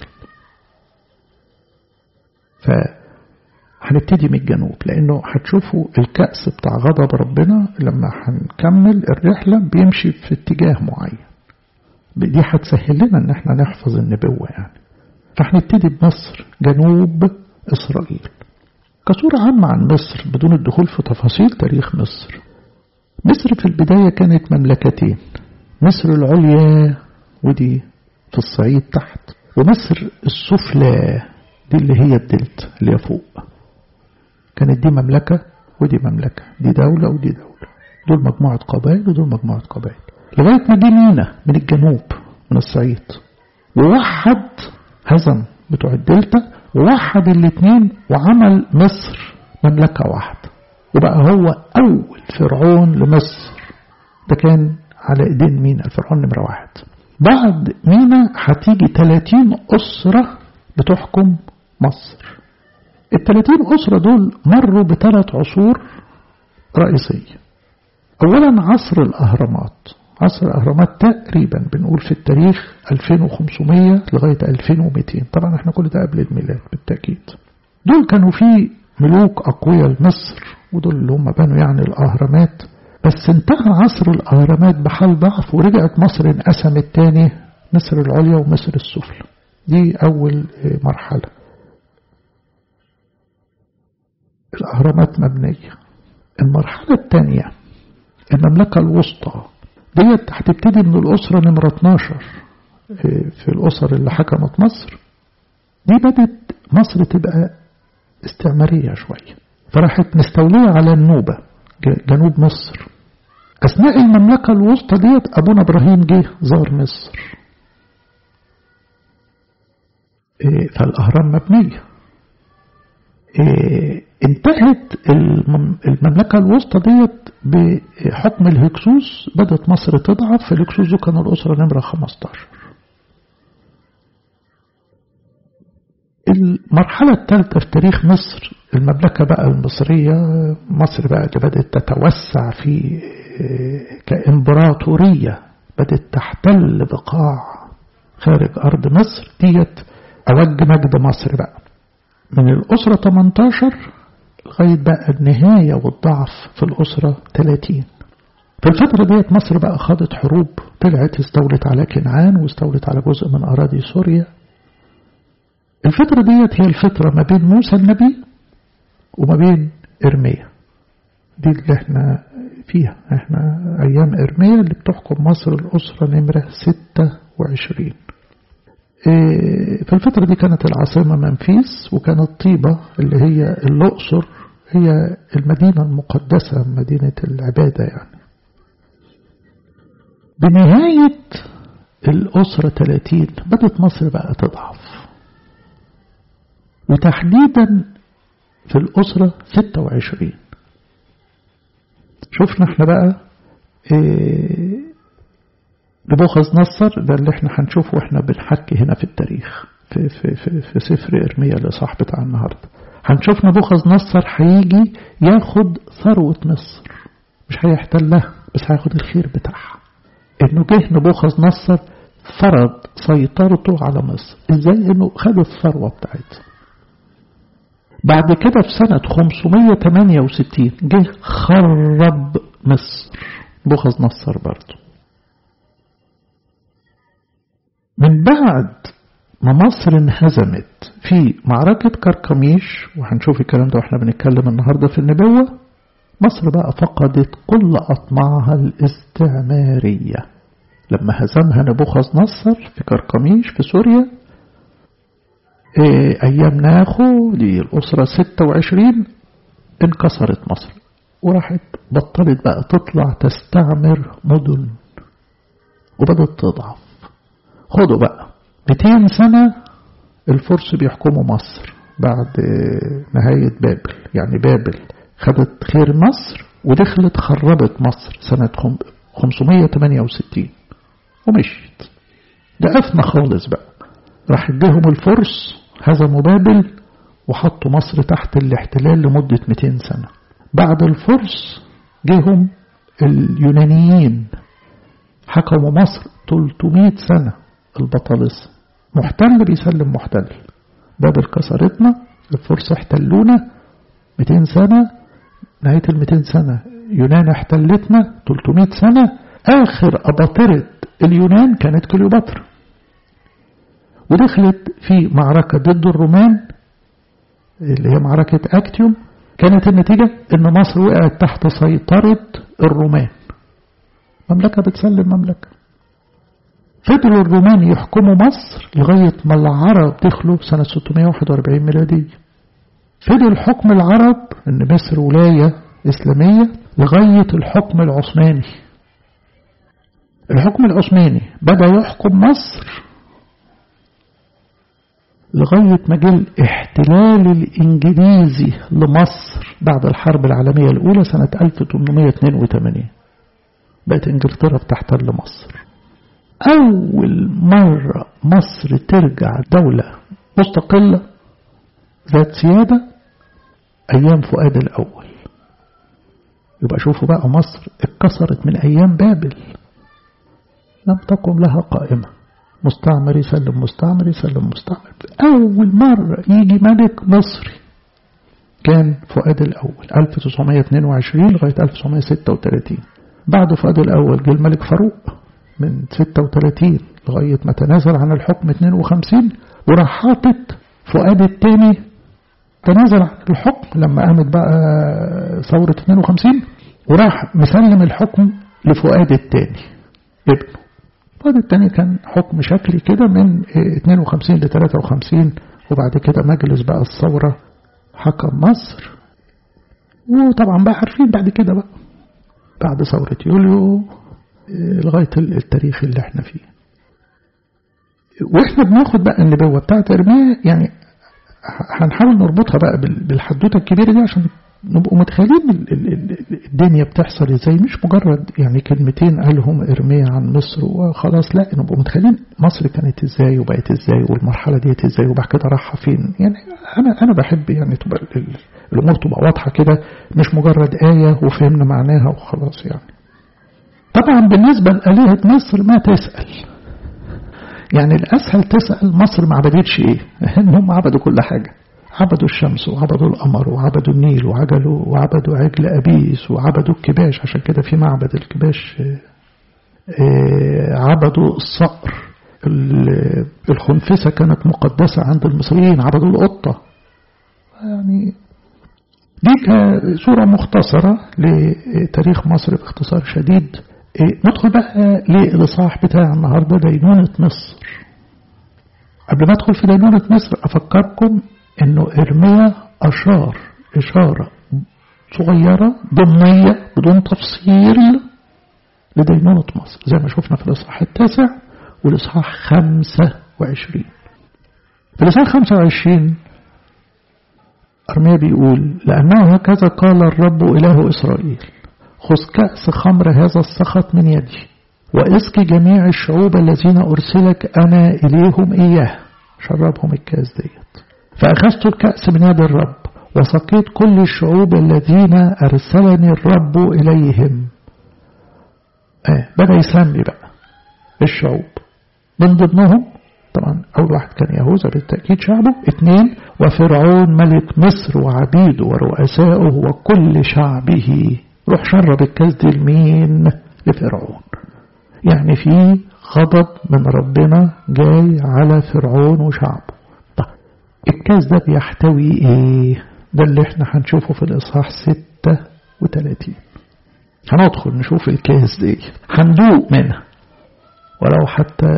Speaker 1: فهنبتدي من الجنوب لأنه هتشوفوا الكأس بتاع غضب ربنا لما هنكمل الرحلة بيمشي في اتجاه معين. دي هتسهل لنا ان احنا نحفظ النبوة يعني. فهنبتدي بمصر جنوب إسرائيل. كصورة عامة عن مصر بدون الدخول في تفاصيل تاريخ مصر. مصر في البداية كانت مملكتين، مصر العليا ودي في الصعيد تحت، ومصر السفلى دي اللي هي الدلتا اللي هي فوق. كانت دي مملكة ودي مملكة، دي دولة ودي دولة، دول مجموعة قبائل ودول مجموعة قبائل، لغاية ما جه مينا من الجنوب من الصعيد ووحد هزم بتوع الدلتا ووحد الاثنين وعمل مصر مملكة واحدة، وبقى هو أول فرعون لمصر. ده كان على ايدين مينا الفرعون نمرة 1. بعد مينا هتيجي 30 أسرة بتحكم مصر. ال30 أسرة دول مروا ب3 عصور رئيسية. أولا عصر الأهرامات. عصر الأهرامات تقريبا بنقول في التاريخ 2500 لغاية 2200، طبعا احنا كل ده قبل الميلاد بالتأكيد. دول كانوا في ملوك أقوياء لمصر ودول اللي هم بنوا يعني الأهرامات، بس انتهى عصر الأهرامات بحال ضعف ورجعت مصر انقسمت تاني، مصر العليا ومصر السفلى. دي أول مرحلة. الأهرامات مبنية. المرحلة الثانية المملكة الوسطى ديت هتبتدي من الأسرة نمرة 12 في الأسر اللي حكمت مصر. دي بدت مصر تبقى استعمارية شوية، فراحت مستولية على النوبة جنوب مصر. أثناء المملكة الوسطى ديت أبونا إبراهيم جه زار مصر، فالأهرام مبنية. انتهت المملكة الوسطى ديت بحكم الهكسوس، بدأت مصر تضعف. في الهكسوس دول كانوا الأسرة نمرة 15. المرحلة الثالثة في تاريخ مصر المملكة بقى المصرية، مصر بقى اللي بدأت تتوسع في كإمبراطورية، بدأت تحتل بقاع خارج أرض مصر. ديت أوج مجد مصر بقى من الأسرة 18 لغاية بقى النهاية والضعف في الأسرة 30. في الفترة ديت مصر بقى خاضت حروب، طلعت استولت على كنعان واستولت على جزء من أراضي سوريا. الفترة ديت هي الفترة ما بين موسى النبي وما بين إرميا، دي اللي احنا فيها، احنا أيام إرميا اللي بتحكم مصر الأسرة نمرة 26. في الفترة دي كانت العاصمة منفيس، وكانت طيبة اللي هي الأقصر هي المدينة المقدسة، مدينة العبادة يعني. بنهاية الأسرة 30 بدأت مصر بقى تضعف، وتحديدا في الأسرة 26 شفنا احنا بقى نبوخذ نصر، ده اللي احنا هنشوفه واحنا بنحكي هنا في التاريخ في سفر إرميا الإصحاح بتاع النهارده. هنشوف نبوخذ نصر هيجي ياخد ثروة مصر، مش هيحتلها بس هياخد الخير بتاعها. انه جه نبوخذ نصر فرض سيطرته على مصر. ازاي؟ انه خد الثروة بتاعتها. بعد كده في سنة 568 جه خرب مصر نبوخذ نصر برضه. من بعد ما مصر انهزمت في معركة كركميش، وهنشوف الكلام ده واحنا بنتكلم النهاردة في النبوة، مصر بقى فقدت كل أطماعها الاستعمارية لما هزمها نبوخذ نصر في كركميش في سوريا. أيام ناخو دي الأسرة 26 انكسرت مصر وراحت بطلت بقى تطلع تستعمر مدن وبدأت تضعف. خدوا بقى 200 سنة الفرس بيحكموا مصر بعد نهاية بابل، يعني بابل خدت خير مصر ودخلت خربت مصر سنة 568 ومشيت. ده أفنى خالص بقى. راح جيهم الفرس هزموا بابل وحطوا مصر تحت الاحتلال لمدة 200 سنة. بعد الفرس جيهم اليونانيين حكموا مصر 300 سنة. البطالسة محتل بيسلم محتل، بابل كسرتنا، الفرس احتلونا 200 سنة، نهاية 200 سنة يونان احتلتنا 300 سنة. آخر أباطرة اليونان كانت كليوباترا، ودخلت في معركة ضد الرومان اللي هي معركة أكتيوم. كانت النتيجة إن مصر وقعت تحت سيطرة الرومان، مملكة بتسلم مملكة. فضلوا الرومان يحكموا مصر لغاية ما العرب دخلوا سنة 641 ميلادية. فضل حكم العرب إن مصر ولاية إسلامية لغاية الحكم العثماني. الحكم العثماني بدأ يحكم مصر لغاية ما جه الاحتلال الإنجليزي لمصر بعد الحرب العالمية الأولى سنة 1882. بقت إنجلترا بتحتل مصر. أول مرة مصر ترجع دولة مستقلة ذات سيادة أيام فؤاد الأول. يبقى شوفوا بقى مصر اتكسرت من أيام بابل، لم تقم لها قائمة، مستعمر يسلم مستعمر يسلم مستعمر. أول مرة يجي ملك مصري كان فؤاد الأول 1922 لغاية 1936. بعد فؤاد الأول جه الملك فاروق من 36 لغاية ما تنازل عن الحكم 52، وراح حاطط فؤاد الثاني تنازل عن الحكم لما قامت بقى ثورة 52، وراح مسلم الحكم لفؤاد الثاني ابنه. فؤاد الثاني كان حكم شكلي كده من 52 ل 53، وبعد كده مجلس بقى الثورة حكم مصر. وطبعا بقى عارفين بعد كده بقى بعد ثورة يوليو لغاية التاريخ اللي احنا فيه. واحنا بناخد بقى النبوة بتاعت إرميا، يعني هنحاول نربطها بقى بالحدوتة الكبيرة دي عشان نبقوا متخيلين الدنيا بتحصل ازاي، مش مجرد يعني كلمتين قالهم إرميا عن مصر وخلاص، لا نبقوا متخيلين مصر كانت ازاي وبقت ازاي والمرحلة ديت ازاي وبعد كده راحة فين. يعني انا بحب يعني تبقى الامور تبقى واضحة كده، مش مجرد آية وفهمنا معناها وخلاص. يعني طبعا بالنسبة لآلهة مصر ما تسأل، يعني الأسهل تسأل مصر ما عبدتش ايه، هم عبدوا كل حاجة، عبدوا الشمس وعبدوا القمر وعبدوا النيل وعبدوا عجل أبيس وعبدوا الكباش، عشان كده في معبد الكباش. عبدوا الصقر، الخنفسة كانت مقدسة عند المصريين، عبدوا القطة. يعني دي صورة مختصرة لتاريخ مصر باختصار شديد. ندخل بقى للإصحاح بتاع النهاردة، دينونة مصر. قبل ما أدخل في دينونة مصر أفكركم إنه إرميا أشار إشارة صغيرة ضمنية بدون تفصيل لدينونة مصر زي ما شفنا في الإصحاح 9 والإصحاح 25. في الإصحاح 25 إرميا بيقول: لأنه هكذا قال الرب إله إسرائيل، خذ كأس خمر هذا السخط من يدي واسقي جميع الشعوب الذين أرسلك أنا إليهم إياه. شربهم الكأس ديت. فأخذت الكأس من يد الرب وسقيت كل الشعوب الذين أرسلني الرب إليهم. بدأ يسمي بقى الشعوب، من ضمنهم طبعا أول واحد كان يهوذا بالتأكيد شعبه، 2 وفرعون ملك مصر وعبيده ورؤسائه وكل شعبه. روح شرب الكأس دي لمين؟ لفرعون. يعني في غضب من ربنا جاي على فرعون وشعبه. طيب الكأس ده بيحتوي ايه؟ ده اللي احنا هنشوفه في الإصحاح 36. هندخل نشوف الكأس دي، هندوق منها ولو حتى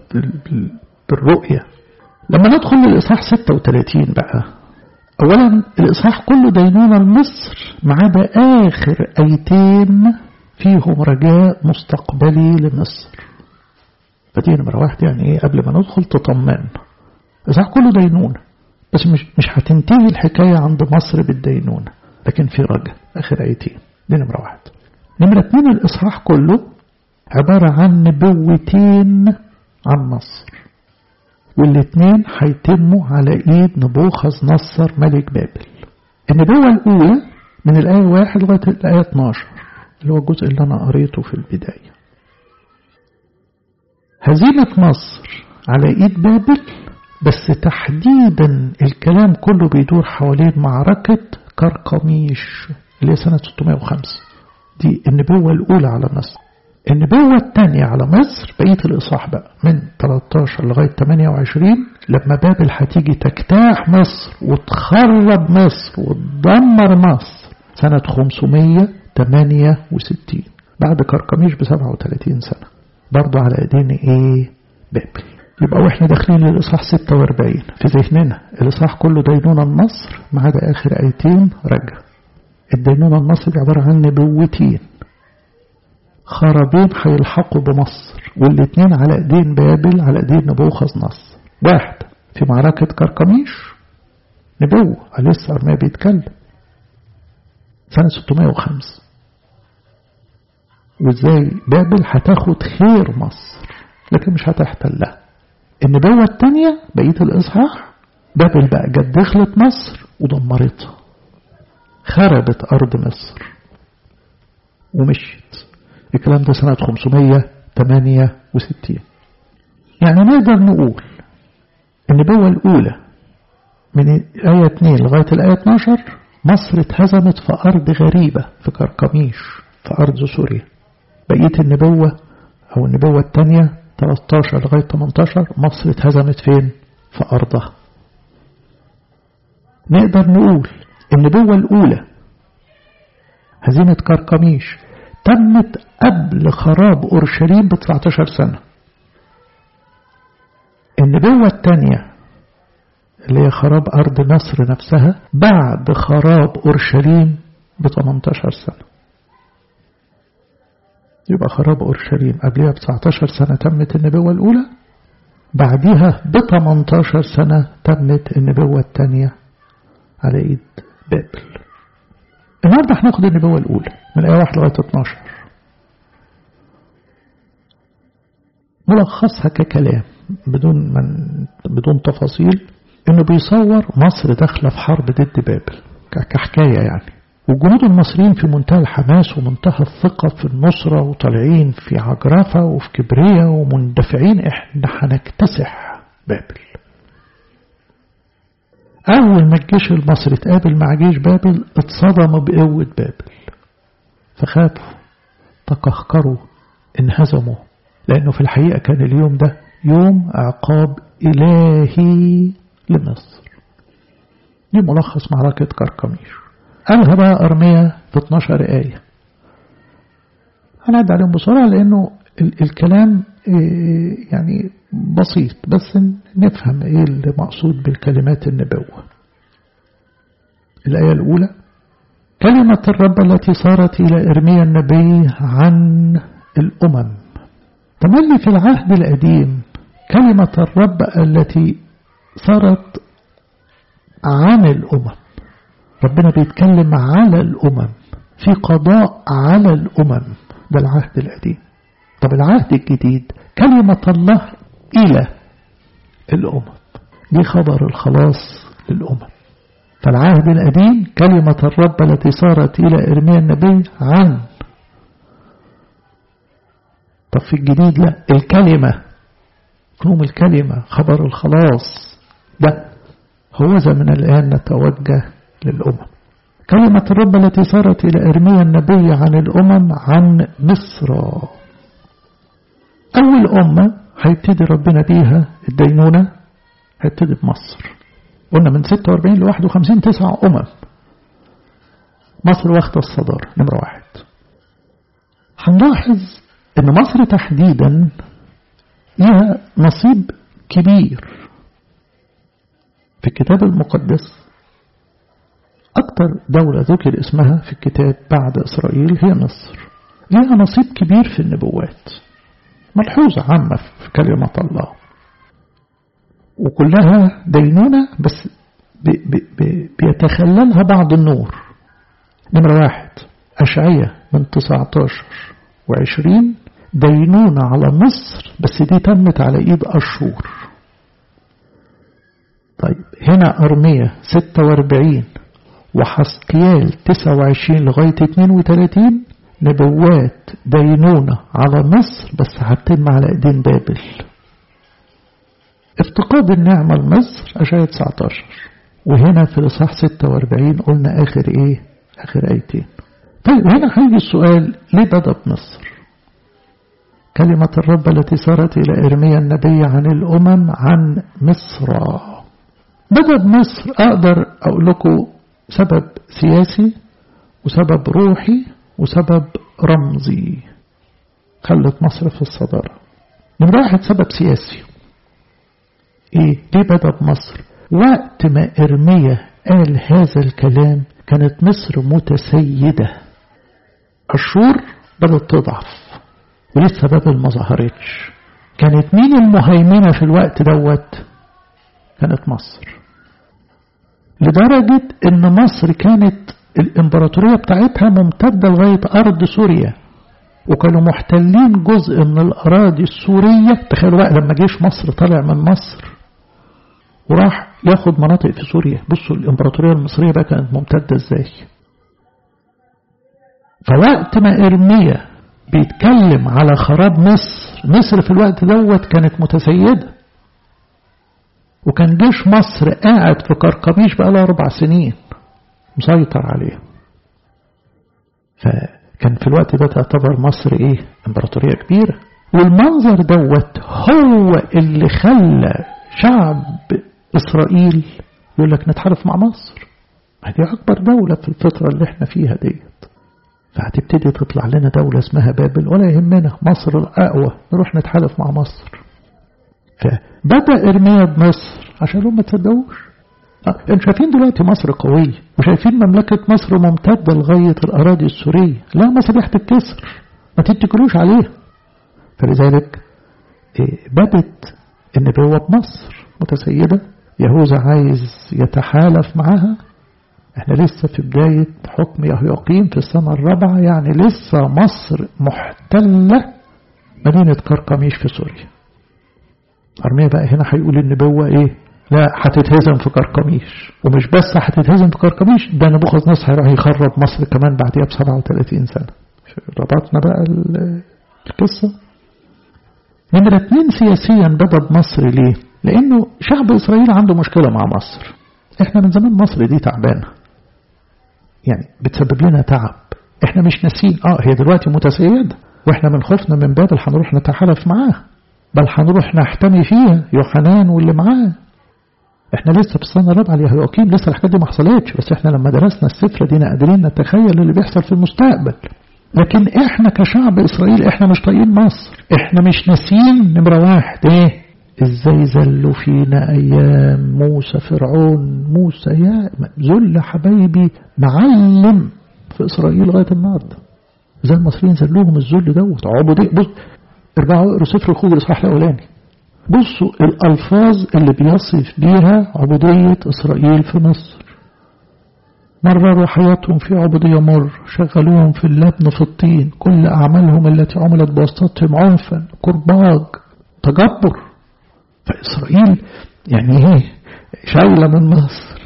Speaker 1: بالرؤية. لما ندخل للإصحاح 36 بقى، أولا الإصحاح كله دينونة لمصر ما عدا آخر آيتين فيهم رجاء مستقبلي لمصر. فدي نمرة 1. يعني إيه؟ قبل ما ندخل تطمن، الإصحاح كله دينونة، بس مش هتنتهي الحكاية عند مصر بالدينونة، لكن في رجاء آخر آيتين. دي نمرة 1. نمرة 2 الإصحاح كله عبارة عن نبوتين عن مصر. والاثنين هيتموا على ايد نبوخذ نصر ملك بابل. النبوة الأولى من الآية 1 لغاية الآية 12 اللي هو الجزء اللي أنا قريته في البداية. هزيمة مصر على ايد بابل، بس تحديدا الكلام كله بيدور حوالين معركة كرقميش اللي هي سنة 605. دي النبوة الأولى على مصر. النبوة الثانية على مصر بقية الإصحاح بقى من 13 لغاية 28 لما بابل هتيجي تجتاح مصر وتخرب مصر وتدمر مصر سنة 568 بعد كرقميش ب37 سنة، برضو على ايدين ايه؟ بابل. يبقى واحنا داخلين للإصحاح 46 في ذهننا الإصحاح كله دينونة مصر ما عدا آخر آيتين رجع. الدينونة المصري عبارة عن نبوتين خرابين هيلحقوا بمصر، والاثنين على ايدين بابل على ايدين نبوخذ نصر. واحد في معركة كرقميش نبوة لسه أرميا بيتكلم سنة 605 وازاي بابل هتاخد خير مصر لكن مش هتحتلها. النبوة الثانية بقية الإصحاح بابل بقى جت دخلت مصر ودمرتها، خربت أرض مصر ومشيت. الكلام ده سنة 568. يعني نقدر نقول النبوة الأولى من آية 2 لغاية الآية 12 مصر اتهزمت في أرض غريبة في كرقميش في أرض سوريا. بقية النبوة أو النبوة الثانية 13 لغاية 18 مصر اتهزمت فين؟ في أرضها. نقدر نقول النبوة الأولى هزيمة كرقميش تمت قبل خراب أورشليم ب19 سنة. النبوة الثانية اللي هي خراب أرض مصر نفسها بعد خراب أورشليم ب18 سنة. يبقى خراب أورشليم قبلها ب19 سنة تمت النبوة الأولى، بعدها ب18 سنة تمت النبوة الثانية على إيد بابل. النهاردة هناخد النبوة الأولى من آية 1 لغاية 12 ملخصها ككلام بدون تفاصيل، إنه بيصور مصر داخلة في حرب ضد بابل كحكاية يعني، والجنود المصريين في منتهى الحماس ومنتهى الثقة في النصرة وطالعين في عجرفة وفي كبرية ومندفعين إحنا هنكتسح بابل. أول ما الجيش المصري تقابل مع جيش بابل اتصدموا بقوة بابل فخافوا تقهقروا انهزموا، لأنه في الحقيقة كان اليوم ده يوم عقاب إلهي لمصر. دي ملخص معركة كرقميش. قالها بقى أرميا في 12 آية. هنعد عليهم بسرعة لأنه الكلام يعني بسيط بس نفهم إيه اللي مقصود بالكلمات النبوة. الآية الأولى: كلمة الرب التي صارت إلى إرميا النبي عن الأمم. تملي في العهد القديم كلمة الرب التي صارت عن الأمم، ربنا بيتكلم على الأمم في قضاء على الأمم، ده العهد القديم. طب العهد الجديد كلمة الله إلى الأمم، دي خبر الخلاص للأمم. فالعهد القديم كلمة الرب التي صارت إلى إرميا النبي عن. طب في الجديد لا، الكلمة كلمة الكلمة خبر الخلاص ده هو ذا من الآن نتوجه للأمم. كلمة الرب التي صارت إلى إرميا النبي عن الأمم عن مصر. أول أمة هيبتدي ربنا بيها الدينونة هيبتدي بمصر. قلنا من 46 ل 51 9 أمم. مصر واخدة الصدارة نمرة 1. هنلاحظ أن مصر تحديدا لها نصيب كبير في الكتاب المقدس. أكثر دولة ذكر اسمها في الكتاب بعد إسرائيل هي مصر، لها نصيب كبير في النبوات، ملحوظة عامة في كلمة الله، وكلها دينونة بس بيتخللها بعض النور. نمرة 1 أشعية من 19 و20 دينونة على مصر، بس دي تمت على إيد أشور. طيب هنا أرمية 46 وحسقيال 29 لغاية 32 نبوات دينونة على مصر بس هتتم على ايدين بابل. افتقاد النعمة لمصر أشعياء 19. وهنا في الإصحاح 46 قلنا آخر آيتين. طيب هنا هيجي السؤال، ليه بدأ بمصر؟ كلمة الرب التي صارت إلى إرميا النبي عن الأمم عن مصر. بدأ بمصر أقدر أقول لكم سبب سياسي وسبب روحي وسبب رمزي خلت مصر في الصدارة. نمرة واحد سبب سياسي. ليه بدأ بمصر؟ وقت ما إرميا قال هذا الكلام كانت مصر متسيدة، أشور بدأت تضعف ولسه بابل ما ظهرتش. كانت مين المهيمنة في الوقت دوت؟ كانت مصر، لدرجة ان مصر كانت الامبراطورية بتاعتها ممتدة لغاية أرض سوريا، وكانوا محتلين جزء من الأراضي السورية. تخيلوا بقى لما جيش مصر طلع من مصر وراح ياخد مناطق في سوريا، بصوا الامبراطورية المصرية بقى كانت ممتدة ازاي. فوقت ما إرميا بيتكلم على خراب مصر في الوقت دوت كانت متسيدة، وكان جيش مصر قاعد في قرقميش بقى له 4 سنين مسيطر عليه. فكان في الوقت ده تعتبر مصر امبراطورية كبيرة. والمنظر دوت هو اللي خلى شعب إسرائيل يقول لك نتحالف مع مصر، هذه أكبر دولة في الفترة اللي احنا فيها ديت. فهتبتدي تطلع لنا دولة اسمها بابل، ولا يهمنا مصر الأقوى نروح نتحالف مع مصر. فبدأ إرميا بمصر عشان لهم ما تصدقوش. انتوا شايفين دلوقتي مصر قوية وشايفين مملكة مصر ممتدة لغاية الأراضي السورية. لا، مصر هتتكسر، ما تتكلوش عليها. فلذلك بدت النبوة بمصر متسيدة. يهوذا عايز يتحالف معها. احنا لسه في بداية حكم يهوياقيم في السنة 4، يعني لسه مصر محتلة مدينة قرقميش في سوريا. أرميا بقى هنا هيقول النبوة لا، هتتهزم في قرقميش. ومش بس هتتهزم في قرقميش، ده نبوخذ نصر هيروح يخرب مصر كمان بعديها ب37 سنة. ربطنا بقى القصة. نمرة 2 سياسيا بدأ بمصر. ليه؟ لأنه شعب إسرائيل عنده مشكلة مع مصر. احنا من زمان مصر دي تعبانة، يعني بتسبب لنا تعب. احنا مش ناسين هي دلوقتي متسيدة، واحنا من خوفنا من بابل هنروح نتحالف معاه، بل هنروح نحتمي فيها يوحنان واللي معاه. احنا لسه في السنة 4 ليهوياقيم، لسه الحاجات دي ما حصلتش، بس احنا لما درسنا السفر دي قادرين نتخيل اللي بيحصل في المستقبل. لكن احنا كشعب إسرائيل احنا مش طايقين مصر، احنا مش ناسين نمرة 1 ازاي زلوا فينا ايام موسى فرعون. موسى يا ذل حبايبي معلم في إسرائيل لغاية النهارده. زي المصريين زلوهم الذل دوت عبودية. بص ارجعوا اقروا سفر الخروج الإصحاح الأولاني، بصوا الألفاظ اللي بيصف بيها عبودية إسرائيل في مصر. مرروا حياتهم في عبودية مر، شغلوهم في اللبن في الطين، كل أعمالهم التي عملت بواسطتهم عنفا، كرباج، تجبر. فإسرائيل يعني شايلة من مصر.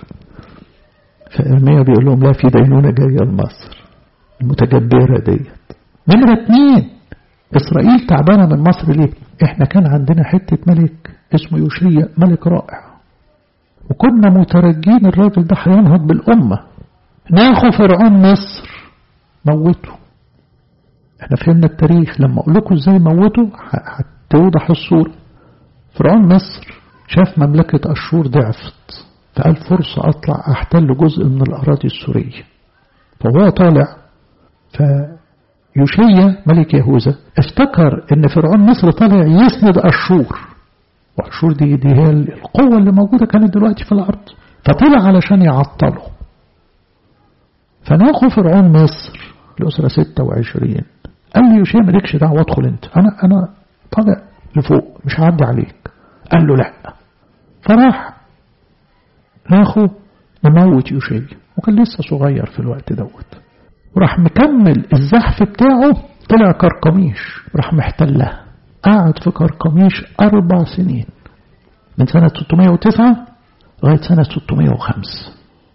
Speaker 1: فإرميا بيقول لهم لا، في دينونة جاية لمصر المتجبرة ديت. نمرة 2 إسرائيل تعبانة من مصر. ليه؟ إحنا كان عندنا حتة ملك اسمه يوشيا، ملك رائع، وكنا مترجين الراجل ده هينهض بالأمة. ناخو فرعون مصر موته. احنا فهمنا التاريخ، لما أقول لكم إزاي موته هتوضح الصورة. فرعون مصر شاف مملكة أشور ضعفت، فقال فرصة أطلع أحتل جزء من الأراضي السورية. فهو طالع، فيوشيا ملك يهوذا افتكر ان فرعون مصر طالع يسند أشور، وأشور دي هي القوة اللي موجودة كانت دلوقتي في الأرض، فطلع علشان يعطله. فناخو فرعون مصر الأسرة 26 قال لي يوشيا مالكش دعوة، ادخل انت، أنا طالع لفوق مش هعدي عليك. قال له لا. فراح ناخو نموت يوشيا، وكان لسه صغير في الوقت دوت، وراح مكمل الزحف بتاعه، طلع قرقميش، راح محتلها، قعد في قرقميش 4 سنين، من سنة 609 لغاية سنة 605.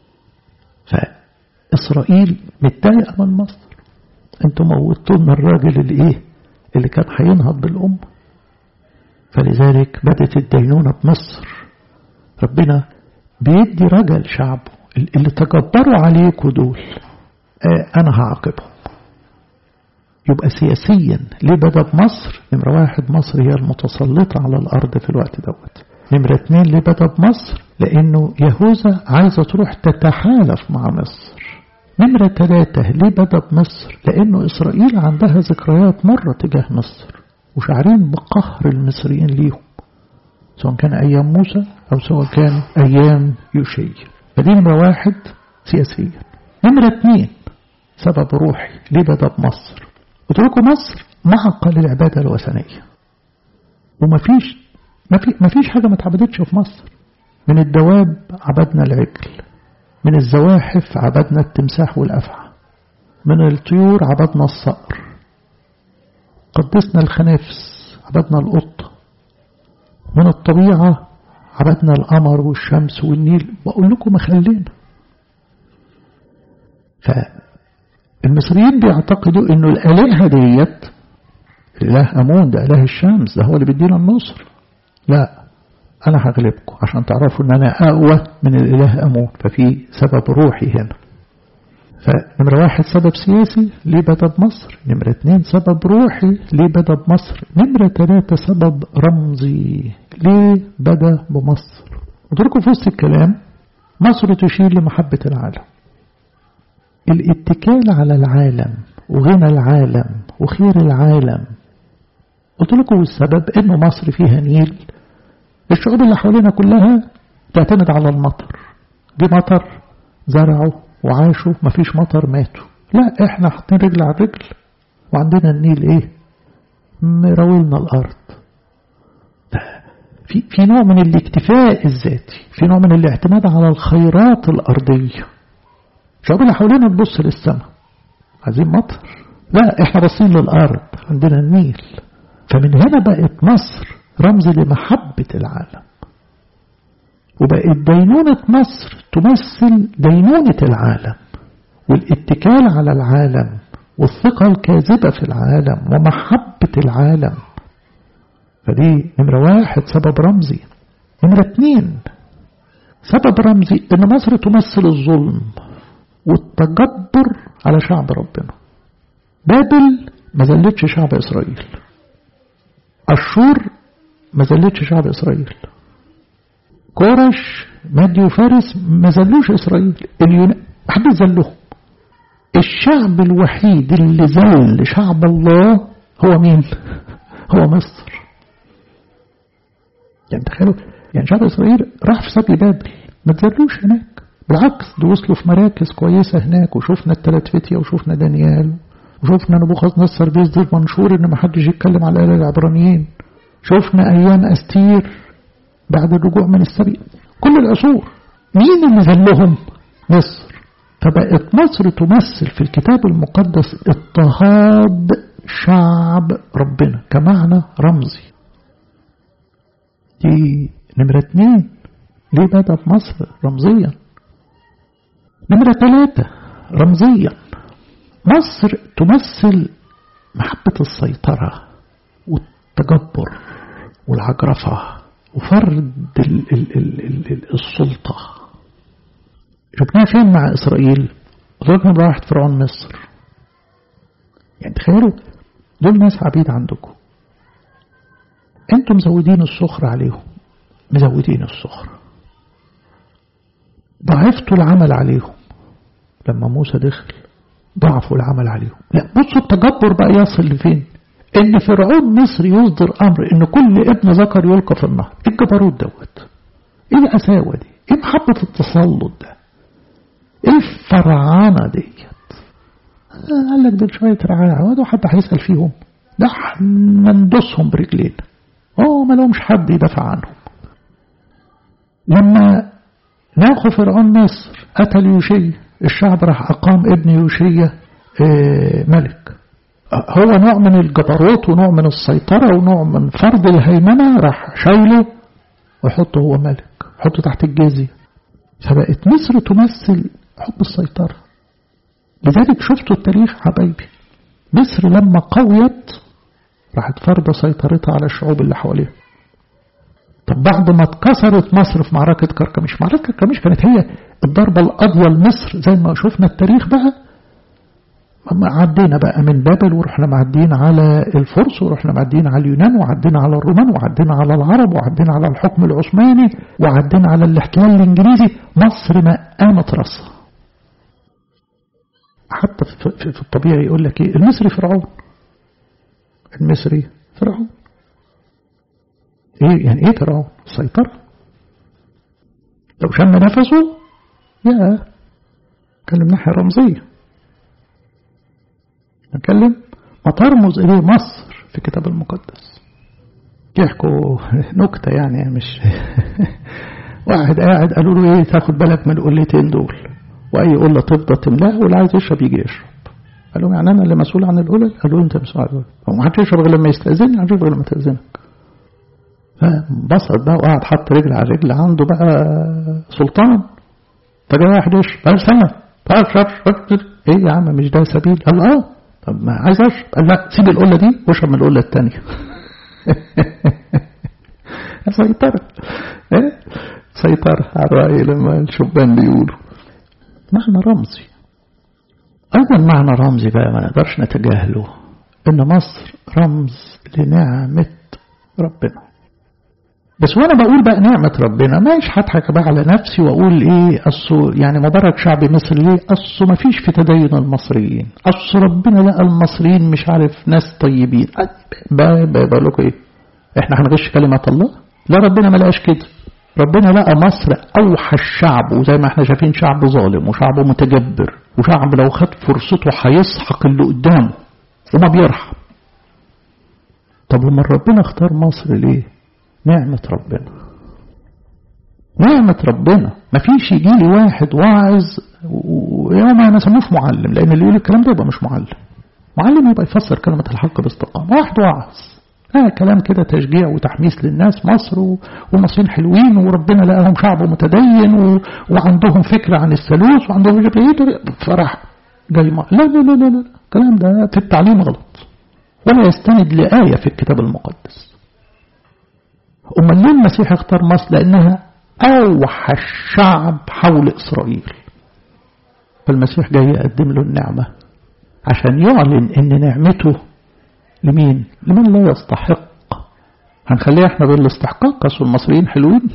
Speaker 1: فإسرائيل متضايقة من مصر، انتم موتونا الراجل اللي كان هينهض بالأمة. فلذلك بدت الدينونة بمصر. ربنا بيدي رجل شعبه اللي تجبروا عليكوا دول، أنا هعاقبهم. يبقى سياسيا ليه بدأ بمصر؟ نمرة 1 مصر هي المتسلطة على الأرض في الوقت دوت. نمرة 2 ليه بدأ بمصر؟ لأنه يهوذا عايزة تروح تتحالف مع مصر. نمرة 3 ليه بدأ بمصر؟ لأنه إسرائيل عندها ذكريات مرة تجاه مصر وشعرين بقهر المصريين ليهم، سواء كان أيام موسى أو سواء كان أيام يوشيا. فدي نمرة 1 سياسيا. نمرة 2 سبب روحي ليه بدأ بمصر؟ قلت لكم مصر معقل العبادة الوثنية، ومفيش حاجة ما اتعبدتش في مصر. من الدواب عبدنا العجل، من الزواحف عبدنا التمساح والأفعى، من الطيور عبدنا الصقر، قدسنا الخنافس عبدنا القطة، من الطبيعة عبدنا القمر والشمس والنيل. بقول لكم خلينا. فالمصريين بيعتقدوا انه الآلهة ديت، الإله أمون ده إله الشمس، ده هو اللي بيدينا النصر. لا، أنا هغلبكم عشان تعرفوا أن أنا أقوى من الإله أمون. ففي سبب روحي هنا. فنمرة 1 سبب سياسي ليه بدأ بمصر. نمرة 2 سبب روحي ليه بدأ بمصر. نمرة 3 سبب رمزي ليه بدأ بمصر. ودركوا في وسط الكلام مصر تشير لمحبة العالم، الاتكال على العالم وغنى العالم وخير العالم. قلت لكم السبب انه مصر فيها نيل. الشعوب اللي حوالينا كلها تعتمد على المطر. جه مطر زرعوا وعاشوا، مفيش مطر ماتوا. لا، احنا حاطين رجل على رجل وعندنا النيل مراولنا الارض. في نوع من الاكتفاء الذاتي، في نوع من الاعتماد على الخيرات الارضيه. الشعوب اللي حوالينا تبص للسماء عايزين مطر، لا احنا باصين للارض عندنا النيل. فمن هنا بقت مصر رمز لمحبة العالم، وبقت دينونة مصر تمثل دينونة العالم والاتكال على العالم والثقة الكاذبة في العالم ومحبة العالم. فدي نمرة 1 سبب رمزي. نمرة 2 سبب رمزي ان مصر تمثل الظلم والتجبر على شعب ربنا. بابل ما ذلتش شعب إسرائيل، أشور ما ذلتش شعب إسرائيل، كورش مادي وفارس ما ذلوش إسرائيل، اليونان حد ذلهم. الشعب الوحيد اللي ذل شعب الله هو مين؟ هو مصر. يعني تخيلوا، يعني شعب إسرائيل راح في سبي بابل ما تذلوش هناك، بالعكس دول وصلوا في مراكز كويسة هناك. وشوفنا الثلاث فتية وشوفنا دانيال وشوفنا نبوخذ نصر بيصدر منشور ان ما حدش يتكلم على الآلة العبرانيين. شوفنا ايام استير بعد الرجوع من السبي. كل العصور مين اللي ذلهم؟ مصر. فبقت مصر تمثل في الكتاب المقدس اضطهاد شعب ربنا كمعنى رمزي. دي نمرة 2 ليه بدأ في مصر رمزيا. نمرة 3 رمزيا مصر تمثل محبة السيطرة والتجبر والعجرفة وفرض السلطة. شفناها فين مع إسرائيل؟ ضربنا راحت فرعون مصر. يعني تخيلوا دول ناس عبيد عندكم، انتم مزودين الصخر عليهم، مزودين الصخر، ضعفتوا العمل عليهم. لما موسى دخل ضعفوا العمل عليهم. لا بصوا التجبر بقى يصل لفين؟ ان فرعون مصر يصدر امر ان كل ابن ذكر يلقى في النهر. ايه الجبروت دوت؟ ايه القساوه دي؟ ايه محبه التسلط ده؟ ايه الفرعانه ديت؟ قال لك دول شويه رعاع، وده حد هيسال فيهم؟ ده احنا ندوسهم برجلين. ما لهمش حد يدافع عنهم. لما ناخذ فرعون مصر قتل يوشيا، الشعب راح أقام ابن يوشيا ملك. هو نوع من الجبروت ونوع من السيطرة ونوع من فرض الهيمنة، راح شايله ويحطه هو ملك، حطه تحت الجزية. فبقت مصر تمثل حب السيطرة. لذلك شفتوا التاريخ حبايبي، مصر لما قويت راحت فرض سيطرتها على الشعوب اللي حواليها. طب بعد ما اتكسرت مصر في معركة كركميش، معركة كركميش كانت هي الضربة القاضية لمصر زي ما شفنا التاريخ بقى. عدينا بقى من بابل ورحنا معدين على الفرس ورحنا معدين على اليونان وعدينا على الرومان وعدينا على العرب وعدينا على الحكم العثماني وعدينا على الاحتلال الانجليزي. مصر ما قامت راسها. حتى في الطبيعي يقول لك ايه، المصري فرعون، المصري فرعون. ايه يعني ايه فرعون؟ سيطرة. لو شم نفسه يا كلم ناحية رمزية، نتكلم ما ترمز إليه مصر في الكتاب المقدس. يحكوا نكتة يعني مش واحد قاعد قالوا له ايه، تاخد بالك من القلتين دول، واي قله تفضى تملاه واللي عايز يشرب يجي يشرب. قال لهم يعني انا اللي مسؤول عن القلل؟ قالوا انت مسؤول عن القلل، هو ما حدش يشرب غير لما يستأذن، ما حدش يشرب غير لما تأذنك. فانبسط بقى وقعد حط رجل على رجل، عنده بقى سلطان. فجاء واحد يشرب، قال استنى تعال اشرب. ايه يا عم مش ده سبيل؟ قال طب ما عايز اشرب. قال لا سيب القله دي واشرب من القله الثانيه. سيطرة ايه؟ سيطرة على الرأي لما الشبان بيقولوا. معنى رمزي. أول معنى رمزي بقى ما نقدرش نتجاهله، إن مصر رمز لنعمة ربنا. بس وانا بقول بقى نعمة ربنا مش هضحك بقى على نفسي واقول ايه اصل يعني مبارك شعب مصر ليه، اصل ما فيش في تدين المصريين، اصل ربنا لقى المصريين مش عارف ناس طيبين. بقول لكم ايه، احنا هنغش كلمة الله؟ لا ربنا ما لقاش كده. ربنا لقى مصر اوحش شعب، وزي ما احنا شايفين شعب ظالم وشعب متجبر وشعب لو خد فرصته هيسحق اللي قدامه وما بيرحم. طب وما ربنا اختار مصر ليه؟ نعمة ربنا. نعمة ربنا. ما فيش يجي لي واحد واعظ ويوم ما سموش معلم، لأن اللي يقول الكلام ده يبقى مش معلم. معلم يبقى يفسر كلمة الحق باستقامة. واحد واعظ كلام كده تشجيع وتحميس للناس، مصر والمصريين حلوين وربنا لقاهم شعب متدين وعندهم فكرة عن الثالوث وعندهم فرح جاي لا لا لا لا لا، الكلام ده في التعليم غلط ولا يستند لآية في الكتاب المقدس. أمال ليه المسيح اختار مصر؟ لأنها أوحش شعب حول إسرائيل. فالمسيح جاي يقدم له النعمة عشان يعلن إن نعمته لمين؟ لمن لا يستحق. هنخليها احنا بالاستحقاق، أصل المصريين حلوين.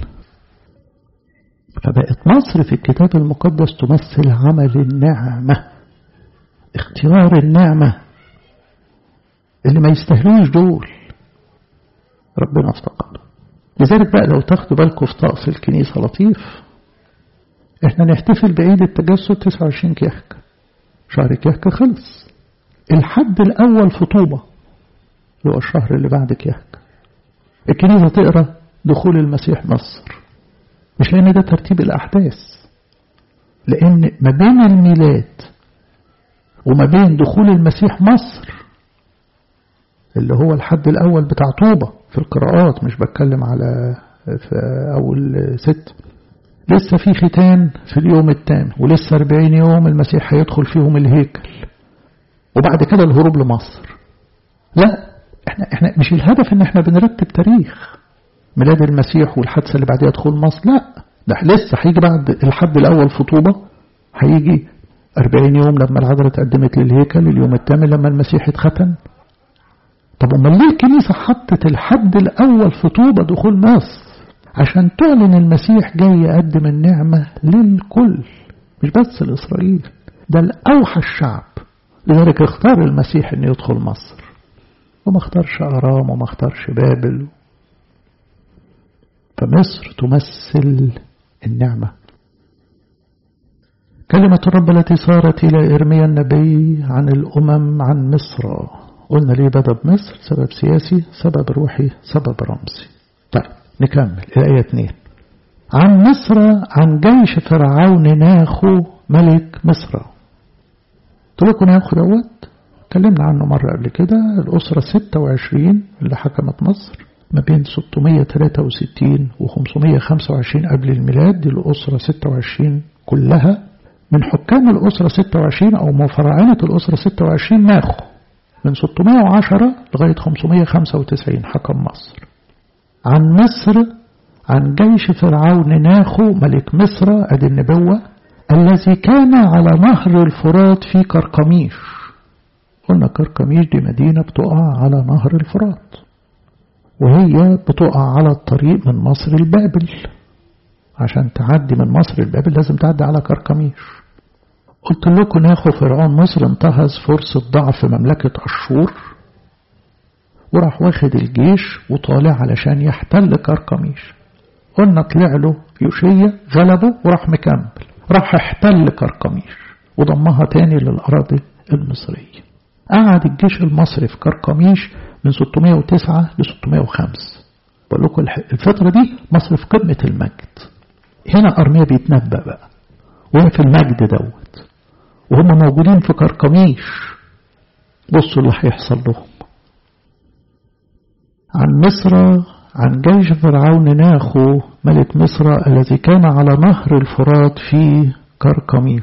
Speaker 1: فبقت مصر في الكتاب المقدس تمثل عمل النعمة، اختيار النعمة اللي ما يستهلوش دول ربنا افتقده. لذلك بقى لو تاخدوا بالكم في طقس الكنيسة لطيف، احنا نحتفل بعيد التجسد 29 كيهك، شهر كيهك خلص، الحد الأول في طوبة اللي هو الشهر اللي بعد كيهك الكنيسة تقرأ دخول المسيح مصر. مش لأن ده ترتيب الأحداث، لأن ما بين الميلاد وما بين دخول المسيح مصر اللي هو الحد الأول بتاع طوبة في القراءات، مش بتكلم على في أول 6، لسه في ختان في اليوم الثاني ولسه 40 يوم المسيح هيدخل فيهم الهيكل وبعد كده الهروب لمصر. لا احنا مش الهدف ان احنا بنرتب تاريخ ميلاد المسيح والحادثة اللي بعدها دخول مصر، لا ده لسه هيجي بعد الحد الأول في طوبة، هيجي 40 يوم لما العذراء تقدمت للهيكل، اليوم الثامن لما المسيح اتختن. طب امال ليه الكنيسة حطت الحد الأول في طوبة دخول مصر؟ عشان تعلن المسيح جاي يقدم النعمة للكل مش بس لإسرائيل، ده الأوحش شعب. لذلك اختار المسيح أن يدخل مصر وما اختارش أرام وما اختارش بابل. فمصر تمثل النعمة. كلمة الرب التي صارت إلى إرميا النبي عن الأمم عن مصر. قلنا ليه بدأ بمصر؟ سبب سياسي، سبب روحي، سبب رمزي. طيب نكمل الآية 2. عن مصر، عن جيش فرعون ناخو ملك مصر. تقولوا ناخو دوت اتكلمنا عنه مرة قبل كده، الأسرة 26 اللي حكمت مصر ما بين 663 و 525 قبل الميلاد. دي الأسرة 26 كلها. من حكام الأسرة 26 أو مفرعنة الأسرة 26 ناخو من 610 لغاية 595 حكم مصر. عن مصر عن جيش فرعون ناخو ملك مصر، أدي النبوة، الذي كان على نهر الفرات في كركميش. قلنا كركميش دي مدينة بتقع على نهر الفرات، وهي بتقع على الطريق من مصر لبابل. عشان تعدي من مصر لبابل لازم تعدي على كركميش. قلت لكم ناخو فرعون مصر انتهز فرصة ضعف مملكة أشور، وراح واخد الجيش وطالع علشان يحتل كركميش. قلنا طلع له يوشيا غلبه وراح مكمل، راح احتل كركميش وضمها تاني للأراضي المصرية. قعد الجيش المصري في كركميش من 609 ل 605. بقول لكم الفترة دي مصر في قمة المجد. هنا أرميا بيتنبأ بقى وهي في المجد دوت، وهم موجودين في كركميش. بصوا اللي هيحصل لهم. عن مصر عن جيش فرعون ناخو ملك مصر الذي كان على نهر الفرات في كركميش.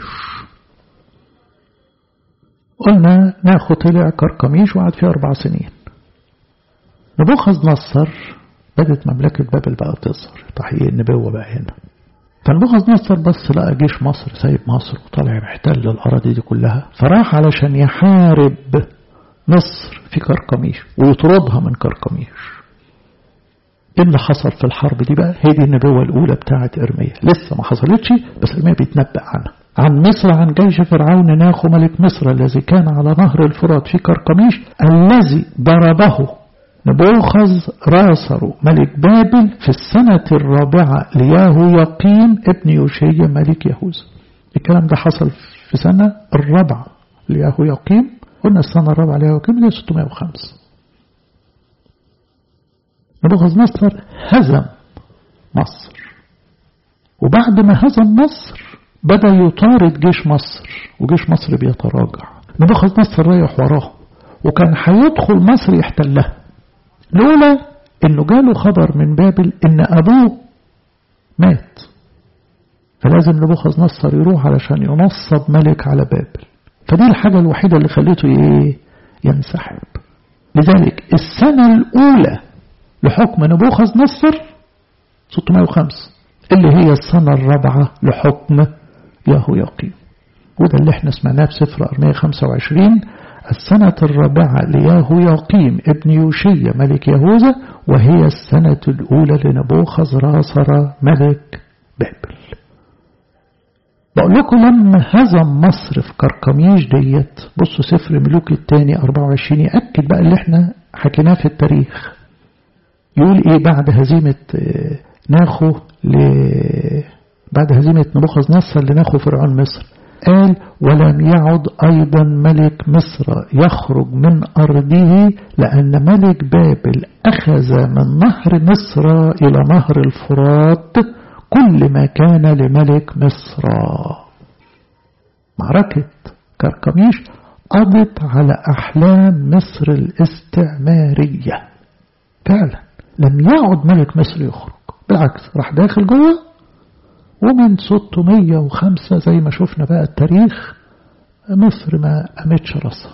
Speaker 1: قلنا ناخو طلع كركميش وقعد فيه 4 سنين. نبوخذ نصر بدت مملكة بابل بقى تظهر، تحقيق النبوة بقى هنا. فنبوخذ نصر بس لقى جيش مصر سايب مصر وطالع محتل الأراضي دي كلها، فراح علشان يحارب مصر في كركميش ويطردها من كركميش. ايه اللي حصل في الحرب دي بقى؟ هي دي النبوة الأولى بتاعة إرميا، لسه ما حصلتش بس إرميا بيتنبأ عنها. عن مصر عن جيش فرعون ناخو ملك مصر الذي كان على نهر الفرات في كركميش، الذي ضربه نبوخذ راسر ملك بابل في السنة 4 ليهوياقيم ابن يوشيا ملك يهوذا. الكلام ده حصل في سنة 4 ليهوياقيم. قلنا السنة 4 ليهوياقيم اللي 605. نبوخذ نصر هزم مصر، وبعد ما هزم مصر بدأ يطارد جيش مصر، وجيش مصر بيتراجع. نبوخذ نصر رايح وراه وكان هيدخل مصر يحتلها، لولا انه جاله خبر من بابل ان ابوه مات، فلازم نبوخذ نصر يروح علشان ينصب ملك على بابل. فدي الحاجة الوحيدة اللي خليته ينسحب. لذلك السنة الأولى لحكم نبوخذ نصر 605 اللي هي السنة 4 لحكم يهوياقيم، وده اللي احنا سمعناه في سفر أرميا 25. السنة 4 ليهوياقيم ابن يوشيا ملك يهوذا، وهي السنة الأولى لنبوخذ راسر ملك بابل. بقول لكم لما هزم مصر في كركميش ديت، بصوا سفر ملوك الثاني 24 يأكد بقى اللي احنا حكيناه في التاريخ. يقول ايه بعد هزيمة ناخو بعد هزيمة نبوخذ نصر لناخو فرعون مصر؟ قال ولم يعد أيضا ملك مصر يخرج من أرضه، لأن ملك بابل أخذ من نهر مصر إلى نهر الفرات كل ما كان لملك مصر. معركة كركميش قضت على أحلام مصر الاستعمارية فعلا. لم يعد ملك مصر يخرج، بالعكس راح داخل جوه، ومن 605 زي ما شفنا بقى التاريخ مصر ما قامتش راسها.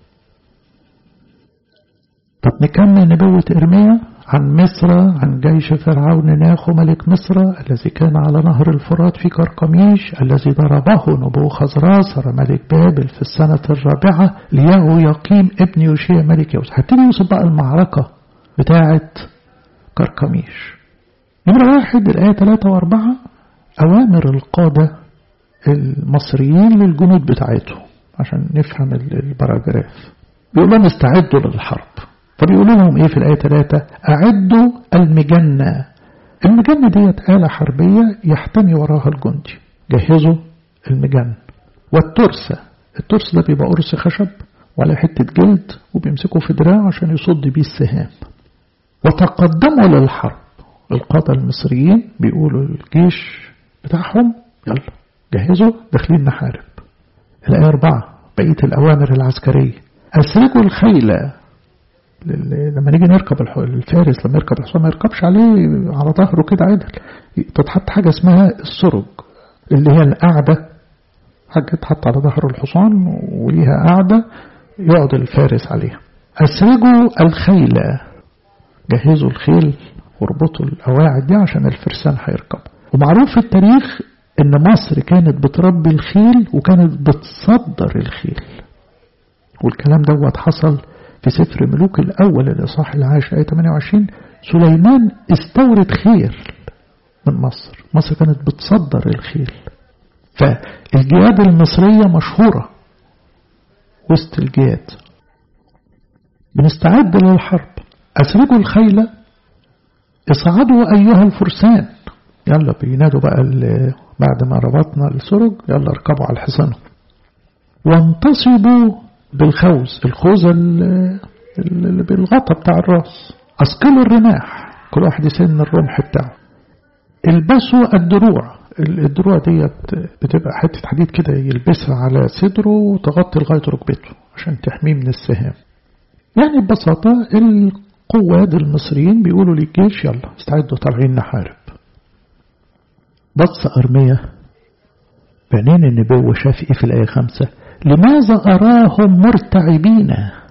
Speaker 1: طب نكمل نبوة إرميا. عن مصر عن جيش فرعون ناخو ملك مصر الذي كان على نهر الفرات في كركميش، الذي ضربه نبوخذ راسر ملك بابل في السنة 4 ليهوياقيم ابن يوشيا ملك يهوذا. هبتدي يوصل بقى المعركة بتاعة كركميش. نمرة 1 الآية 3 و4 أوامر القادة المصريين للجنود بتاعتهم عشان نفهم البراجراف. بيقول لهم استعدوا للحرب. فبيقولوا لهم ايه في الآية 3؟ أعدوا المجنة. المجنة ديت آلة حربية يحتمي وراها الجندي. جهزوا المجن. والترسة، الترس ده بيبقى قرص خشب وعلى حتة جلد وبيمسكوا في دراع عشان يصد بيه السهام. وتقدموا للحرب. القادة المصريين بيقولوا الجيش بتاعهم يلا جهزوا داخلين نحارب. الآية 4 بقية الأوامر العسكرية. أسرجوا الخيل لما نيجي نركب الفارس، لما يركب الحصان ما يركبش عليه على ظهره كده عدل، تتحط حاجة اسمها السرج اللي هي القعدة، حاجة تحط على ظهر الحصان وليها قعدة يقعد الفارس عليها. أسرجوا الخيل، جهزوا الخيل واربطوا القواعد دي عشان الفرسان هيركبوا. ومعروف في التاريخ ان مصر كانت بتربي الخيل وكانت بتصدر الخيل، والكلام دوت حصل في سفر ملوك الأول الإصحاح 10 آية 28. سليمان استورد خيل من مصر، مصر كانت بتصدر الخيل. فالجياد المصرية مشهورة وسط الجياد. بنستعد للحرب. أسرجوا الخيل، اصعدوا أيها الفرسان، يلا بينادوا بقى بعد ما ربطنا السرج يلا اركبوا على الحصان. وانتصبوا بالخوذ، الخوذ اللي بالغطا بتاع الراس. أثقلوا الرماح، كل واحد يسن الرمح بتاعه. البسوا الدروع، الدروع ديت بتبقى حتة حديد كده يلبسها على صدره وتغطي لغاية ركبته عشان تحميه من السهام. يعني ببساطة القواد المصريين بيقولوا للجيش يلا استعدوا طالعين نحارب. بص أرميا بعدين النبوة شاف ايه في الآية 5؟ لماذا أراهم مرتعبين؟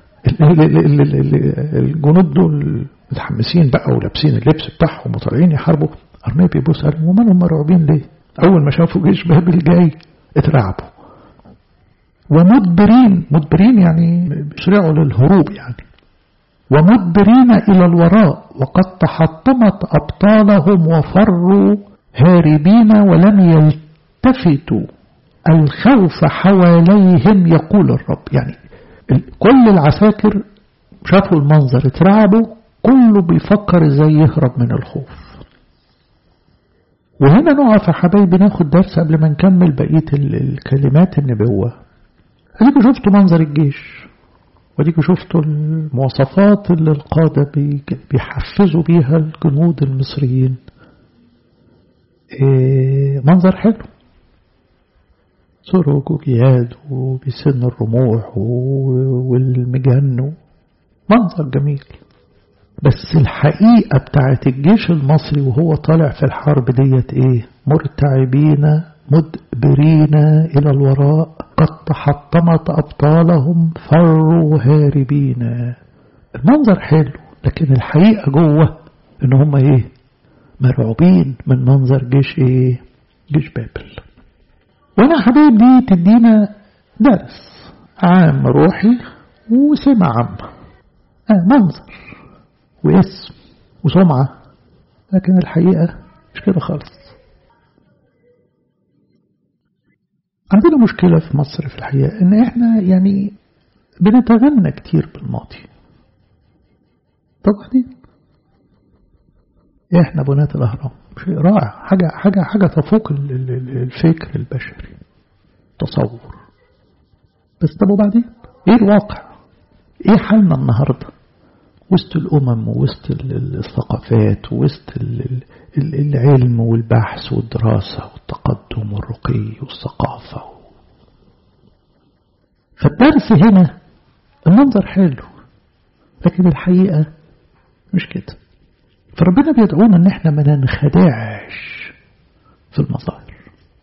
Speaker 1: الجنود دول متحمسين بقى ولابسين اللبس بتاعهم وطالعين يحاربوا. أرميا بيبص قال وما هم مرعوبين ليه؟ أول ما شافوا جيش بابل جاي اترعبوا. ومدبرين، مدبرين يعني بيسرعوا للهروب يعني. ومدبرين إلى الوراء وقد تحطمت أبطالهم وفروا هاربين ولم يلتفتوا. الخوف حواليهم يقول الرب. يعني كل العساكر شافوا المنظر اترعبوا، كله بيفكر ازاي يهرب من الخوف. وهنا نقف يا حبايبي ناخد درس قبل ما نكمل بقية الكلمات النبوة. اديكوا شفتوا منظر الجيش، وديكوا شفتوا المواصفات اللي القادة بيحفزوا بيها الجنود المصريين. منظر حلو، سرج وجياد وبيسن الرموح والمجن، منظر جميل. بس الحقيقة بتاعت الجيش المصري وهو طالع في الحرب ديت ايه؟ مرتعبين مدبرين إلى الوراء قد تحطمت أبطالهم فروا هاربين. المنظر حلو، لكن الحقيقة جوه ان هم ايه؟ مرعوبين من منظر جيش ايه؟ جيش بابل. وانا حبايب دي تدينا درس عام روحي وسمع عام، منظر واسم وسمعة، لكن الحقيقة مش كده خالص. عندنا مشكلة في مصر في الحقيقة ان احنا يعني بنتغنى كتير بالماضي. طبعا احنا بناة الاهرام، شيء رائع، حاجة تفوق الفكر البشري، تصور. بس طب وبعدين ايه الواقع؟ ايه حالنا النهاردة وسط الامم ووسط الثقافات ووسط العلم والبحث والدراسة والتقدم والرقي والثقافة؟ فالدرس هنا المنظر حلو، لكن الحقيقة مش كده. فربنا بيدعونا ان احنا ما ننخدعش في المظاهر،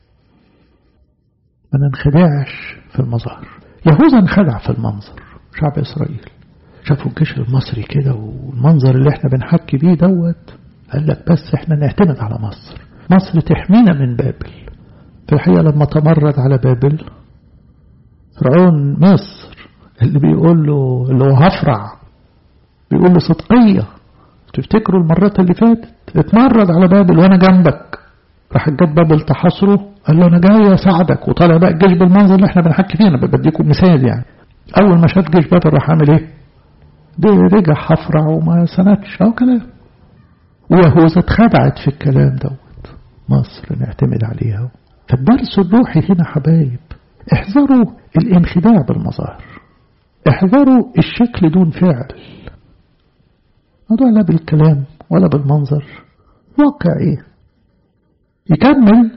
Speaker 1: ما ننخدعش في المظاهر. يهوذا انخدع في المنظر. شعب إسرائيل شافوا الجيش المصري كده والمنظر اللي احنا بنحكي بيه دوت، قال لك بس احنا نعتمد على مصر، مصر تحمينا من بابل. في الحقيقة لما تمرد على بابل، فرعون مصر اللي بيقول له اللي هو هفرع، بيقول له صدقية. تفتكروا المرات اللي فاتت اتمرد على بابل وانا جنبك، راح جت بابل تحاصره، قال له انا جاي اساعدك، وطالع بقى الجيش بالمنظر اللي احنا بنحكي فيه. انا بديكم مثال يعني. اول ما شاف جيش بابل راح عامل ايه؟ ده رجع حفرع وما سندش او كلام. ويهوذا اتخدعت في الكلام دوت، مصر نعتمد عليها. فالدرس الروحي هنا حبايب، احذروا الانخداع بالمظاهر، احذروا الشكل دون فعل. موضوع لا بالكلام ولا بالمنظر، واقع ايه؟ يكمل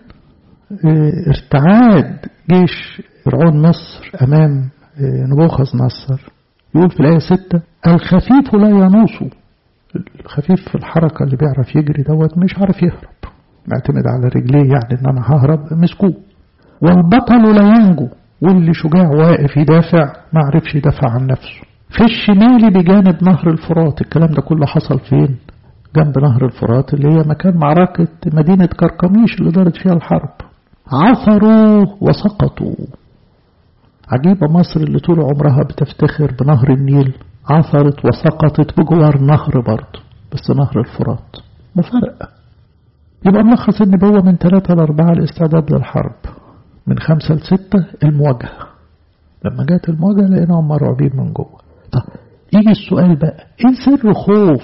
Speaker 1: ارتعاد جيش فرعون مصر امام نبوخذ نصر. يقول في الآية 6 الخفيف لا ينوص. الخفيف في الحركة اللي بيعرف يجري دوت مش عارف يهرب، معتمد على رجليه، يعني ان انا ههرب مسكوه. والبطل لا ينجو، واللي شجاع واقف يدافع ما عرفش يدافع عن نفسه. في الشمال بجانب نهر الفرات، الكلام ده كله حصل فين؟ جنب نهر الفرات اللي هي مكان معركة مدينة كركميش اللي دارت فيها الحرب. عثروا وسقطوا. عجيبة مصر اللي طول عمرها بتفتخر بنهر النيل، عثرت وسقطت بجوار نهر برضه، بس نهر الفرات مفرق. يبقى ملخص النبوة من 3 ل4 الاستعداد للحرب، من 5 ل6 المواجهة. لما جات المواجهة لقيناهم مرعوبين من جوه. طب يجي السؤال بقى، ايه سر خوف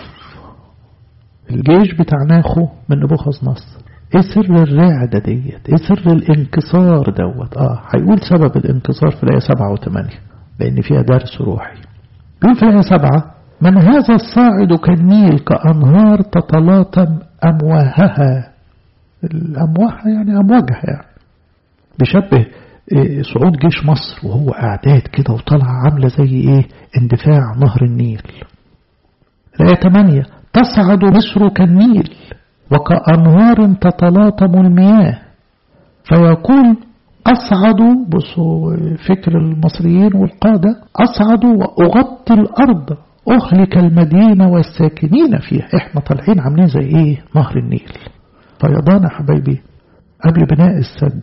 Speaker 1: الجيش بتاع ناخو من نبوخذ نصر؟ ايه سر الرعدة ديت؟ ايه سر الانكسار دوت؟ هيقول سبب الانكسار في الآية 7 و8 لأن فيها درس روحي. يقول في الآية 7 من هذا الصاعد كالنيل كأنهار تتلاطم أمواهها. الأمواهها يعني أمواجها، يعني بيشبه صعود جيش مصر وهو أعداد كده وطلع عاملة زي ايه اندفاع نهر النيل. الآية 8 تصعد مصر كالنيل وكأنهار تتلاطم المياه فيقول أصعد. بصوا فكر المصريين والقادة، أصعد وأغطي الأرض أهلك المدينة والساكنين فيها. إحنا طالعين عاملين زي إيه نهر النيل. فيضان حبايبي قبل بناء السد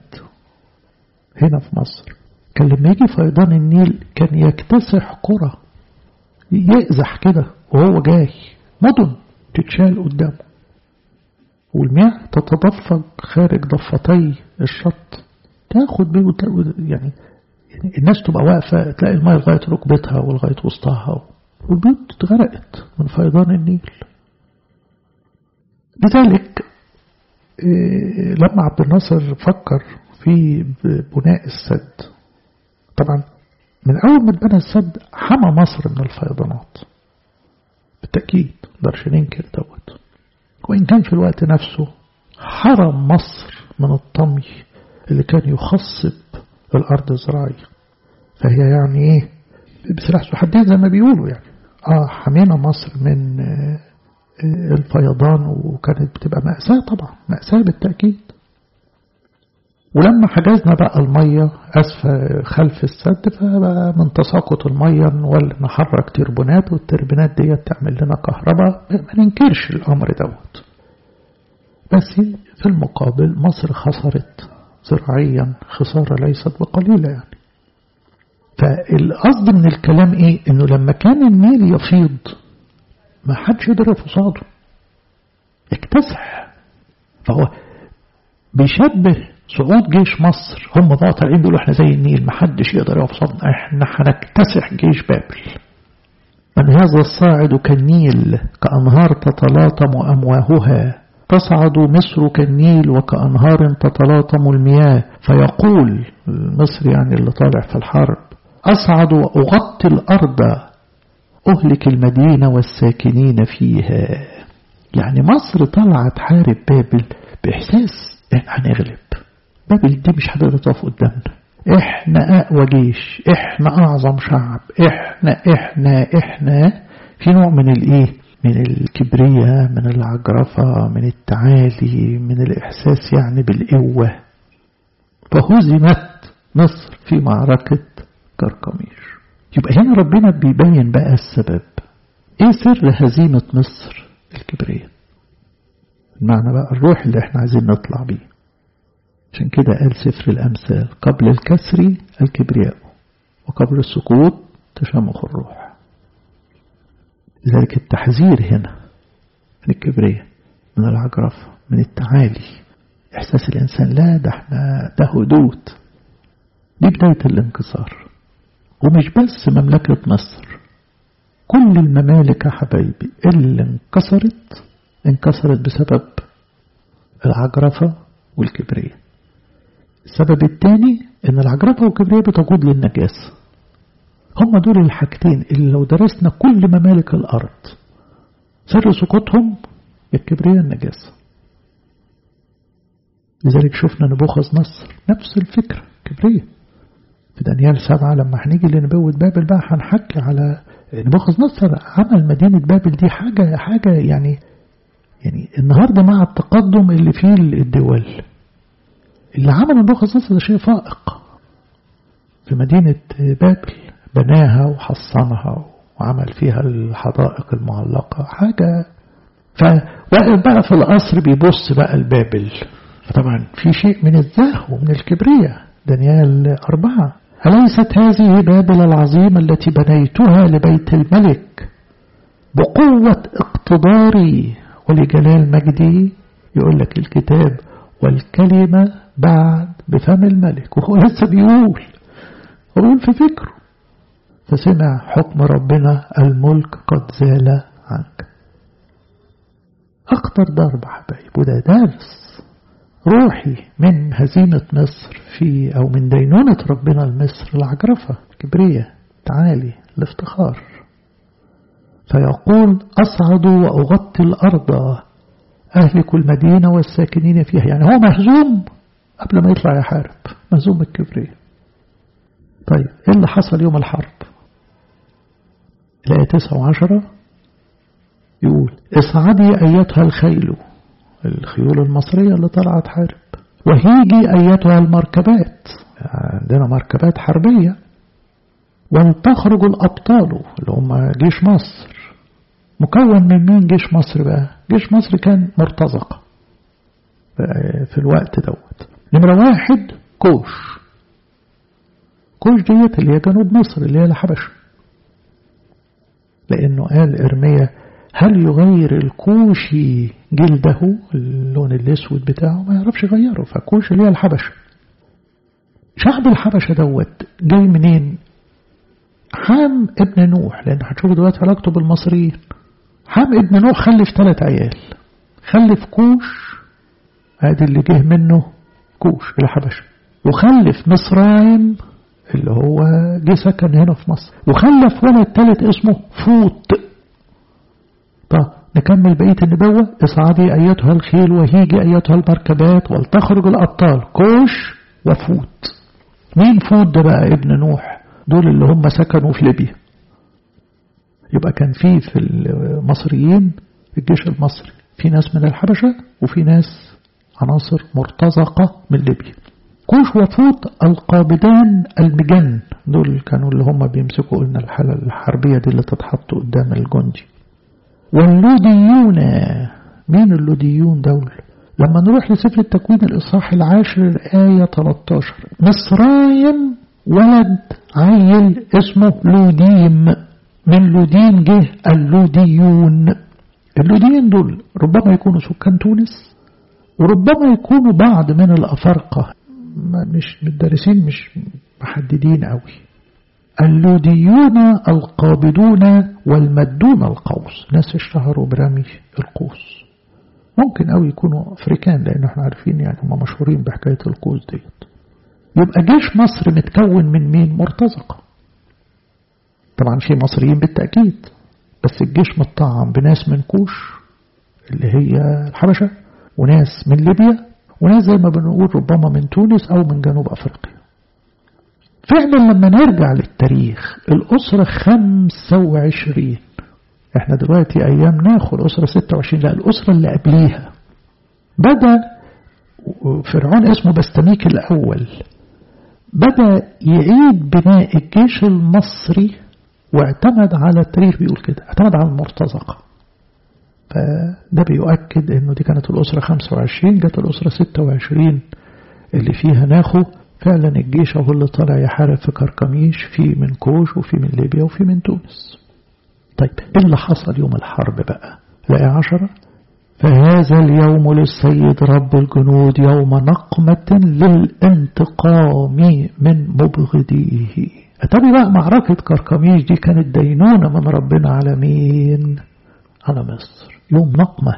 Speaker 1: هنا في مصر كان لما يجي فيضان النيل كان يكتسح قرى، يقزح كده وهو جاي، مدن تتشال قدامه، والمياه تتدفق خارج ضفتي الشط، تاخد بيه يعني الناس تبقى واقفة تلاقي الماء لغاية ركبتها ولغاية وسطها، والبيوت اتغرقت من فيضان النيل. لذلك لما عبد الناصر فكر في بناء السد، طبعا من أول ما اتبنى السد حمى مصر من الفيضانات بالتأكيد، مقدرش ننكر دوت، وإن كان في الوقت نفسه حرم مصر من الطمي اللي كان يخصب الأرض الزراعية. فهي يعني إيه بسلاح ذو حدين زي ما بيقولوا، يعني حمينا مصر من الفيضان، وكانت بتبقى مأساة، طبعا مأساة بالتأكيد. ولما حجزنا بقى المية أسفل خلف السد، فبقى من تساقط المية ولا نحرك تربونات، والتربونات دي تعمل لنا كهرباء، ما ننكرش الأمر دوت. بس في المقابل مصر خسرت زراعيا خسارة ليست بقليلة يعني. فالقصد من الكلام ايه؟ انه لما كان النيل يفيض ما حدش يقدر يفصاده، اكتسح. فهو بيشبه صعود جيش مصر، هم بقى طالعين بيقولوا احنا زي النيل ما حدش يقدر يفصلنا، احنا هنكتسح جيش بابل. من هذا الصاعد كالنيل كأنهار تتلاطم أمواهها، تصعد مصر كالنيل وكأنهار تتلاطم المياه فيقول مصر يعني اللي طالع في الحرب أصعد وأغطي الأرض أهلك المدينة والساكنين فيها. يعني مصر طلعت تحارب بابل بإحساس إحنا هنغلب، بابل دي مش هتقدر تقف قدامنا، إحنا أقوى جيش، إحنا أعظم شعب، إحنا في نوع من الإيه، من الكبرياء، من العجرفة، من التعالي، من الإحساس يعني بالقوة. فهزمت مصر في معركة كركميش. يبقى هنا ربنا بيبين بقى السبب، ايه سر هزيمة مصر؟ الكبرياء. المعنى بقى الروح اللي احنا عايزين نطلع بيه. عشان كده قال سفر الأمثال قبل الكسر الكبرياء وقبل السقوط تشمخ الروح. لذلك التحذير هنا من الكبرياء، من العجرفة، من التعالي، إحساس الإنسان لا ده هدوء. دي بداية الانكسار. ومش بس مملكة مصر، كل الممالك يا حبايبي اللي انكسرت بسبب العجرفة والكبرياء. السبب الثاني ان العجرفة والكبرياء بتقود للنجاسة. هم دول الحاجتين اللي لو درسنا كل ممالك الأرض سر سقوطهم الكبرياء النجاسة. لذلك شفنا نبوخذ نصر نفس الفكرة كبرياء. في دانيال 7 لما هنيجي لنبوة بابل بقى هنحكي على نبوخذ نصر عمل مدينة بابل دي حاجة يعني النهاردة مع التقدم اللي فيه الدول، اللي عمل نبوخذ نصر ده شيء فائق في مدينة بابل، بناها وحصنها وعمل فيها الحدائق المعلقة حاجة. فواقف بقى في القصر بيبص بقى البابل، فطبعا في شيء من الزهو ومن الكبرياء. دانيال 4: أليست هذه بابل العظيمة التي بنيتها لبيت الملك بقوة اقتداري ولجلال مجدي؟ يقول لك الكتاب والكلمة بعد بفم الملك، وهو لسه بيقول في فكره. فسمع حكم ربنا الملك قد زال عنك. أخطر ضرب حبايب، وده درس روحي من هزيمة مصر أو من دينونة ربنا لمصر، العجرفة، الكبرية، التعالي، الافتخار. فيقول أصعد وأغطي الأرض أهلك المدينة والساكنين فيها. يعني هو مهزوم قبل ما يطلع يحارب، مهزوم الكبرية. طيب إيه اللي حصل يوم الحرب؟ الآية 9 و10 يقول اصعدي أيتها الخيل، الخيول المصرية اللي طلعت حارب، وهيجي أيتها المركبات، عندنا مركبات حربية، ولتخرج الأبطال اللي هم جيش مصر. مكون من مين جيش مصر بقى؟ جيش مصر كان مرتزقة في الوقت دوت. نمرة 1 كوش ديت اللي هي جنوب مصر اللي هي الحبشة، لأنه قال إرميا هل يغير الكوشي جلده، اللون الأسود بتاعه ما يعرفش يغيره، فكوش اللي هي الحبشة. شعب الحبشة دوت جاي منين؟ حام ابن نوح، لأن هتشوفوا دلوقتي علاقته بالمصريين. حام ابن نوح خلف 3 عيال، خلف كوش، هذا اللي جه منه كوش الحبشة، وخلف مصرايم اللي هو جه سكن هنا في مصر، وخلف ولد 3 اسمه فوت. طب نكمل بقية النبوة. اصعدي أيتها الخيل وهيجي أيتها المركبات ولتخرج الأبطال، كوش وفوت. مين فوت ده بقى؟ ابن نوح، دول اللي هم سكنوا في ليبيا. يبقى كان في المصريين في الجيش المصري في ناس من الحبشة وفي ناس عناصر مرتزقة من ليبيا. كوش وفوت القابضان المجن، دول كانوا اللي هم بيمسكوا قلنا الحالة الحربية دي اللي تتحط قدام الجندي. واللوديون، مين اللوديون دول؟ لما نروح لسفر التكوين الإصحاح 10 آية 13: مصرايم ولد عيل اسمه لوديم، من لوديم جه اللوديون. اللوديين دول ربما يكونوا سكان تونس، وربما يكونوا بعض من الأفارقة، مش مدرسين، مش محددين قوي. اللوديون القابضون والمدون القوس، ناس اشتهروا برمي القوس. ممكن قوي يكونوا أفريكان، لأن احنا عارفين يعني هم مشهورين بحكاية القوس ديت. يبقى جيش مصر متكون من مين؟ مرتزقة. طبعا في مصريين بالتأكيد، بس الجيش متطعم بناس من كوش اللي هي الحبشة، وناس من ليبيا، وناس زي ما بنقول ربما من تونس أو من جنوب أفريقيا. فعلا لما نرجع للتاريخ الأسرة 25، احنا دلوقتي أيام ناخد الأسرة 26، لا الأسرة اللي قبليها بدأ فرعون اسمه بستميك الأول، بدأ يعيد بناء الجيش المصري، واعتمد على التاريخ بيقول كده، اعتمد على المرتزقة. فده بيؤكد انه دي كانت الأسرة 25، جت الأسرة 26 اللي فيها ناخو فعلا الجيش هو اللي طالع يحارب في كركميش، في من كوش وفي من ليبيا وفي من تونس. طيب ايه اللي حصل يوم الحرب بقى؟ الآية 10: فهذا اليوم للسيد رب الجنود يوم نقمة للانتقام من مبغضيه. أتاري بقى معركة كركميش دي كانت دينونة من ربنا على مين؟ على مصر. يوم نقمة،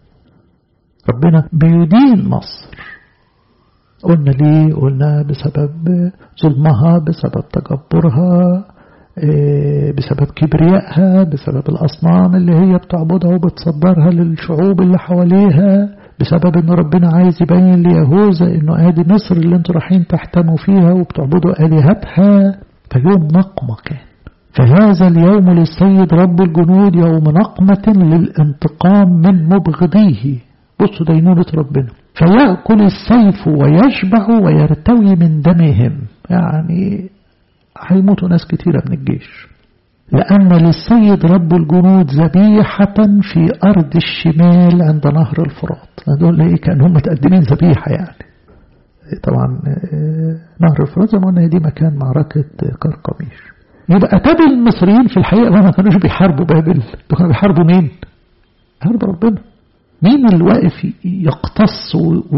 Speaker 1: ربنا بيدين مصر. قلنا ليه؟ قلنا بسبب ظلمها، بسبب تجبرها، بسبب كبريائها، بسبب الأصنام اللي هي بتعبدها وبتصدرها للشعوب اللي حواليها، بسبب ان ربنا عايز يبين ليهوذا انه ادي مصر اللي انتوا رايحين تحتموا فيها وبتعبدوا آلهتها. فيوم نقمة كان. فهذا اليوم للسيد رب الجنود يوم نقمة للانتقام من مبغضيه. بصوا دينونة ربنا. فيأكل السيف ويشبع ويرتوي من دمهم، يعني هيموتوا ناس كتيرة من الجيش. لأن للسيد رب الجنود ذبيحة في أرض الشمال عند نهر الفرات. دول إيه؟ كانوا متقدمين ذبيحة يعني. طبعا نهر الفرات زي ما قلنا دي مكان معركة قرقميش. يبقى تابع المصريين في الحقيقة ما كانوش بيحاربوا بابل، كانوا بيحاربوا مين؟ بيحاربوا ربنا. مين اللي واقف يقتص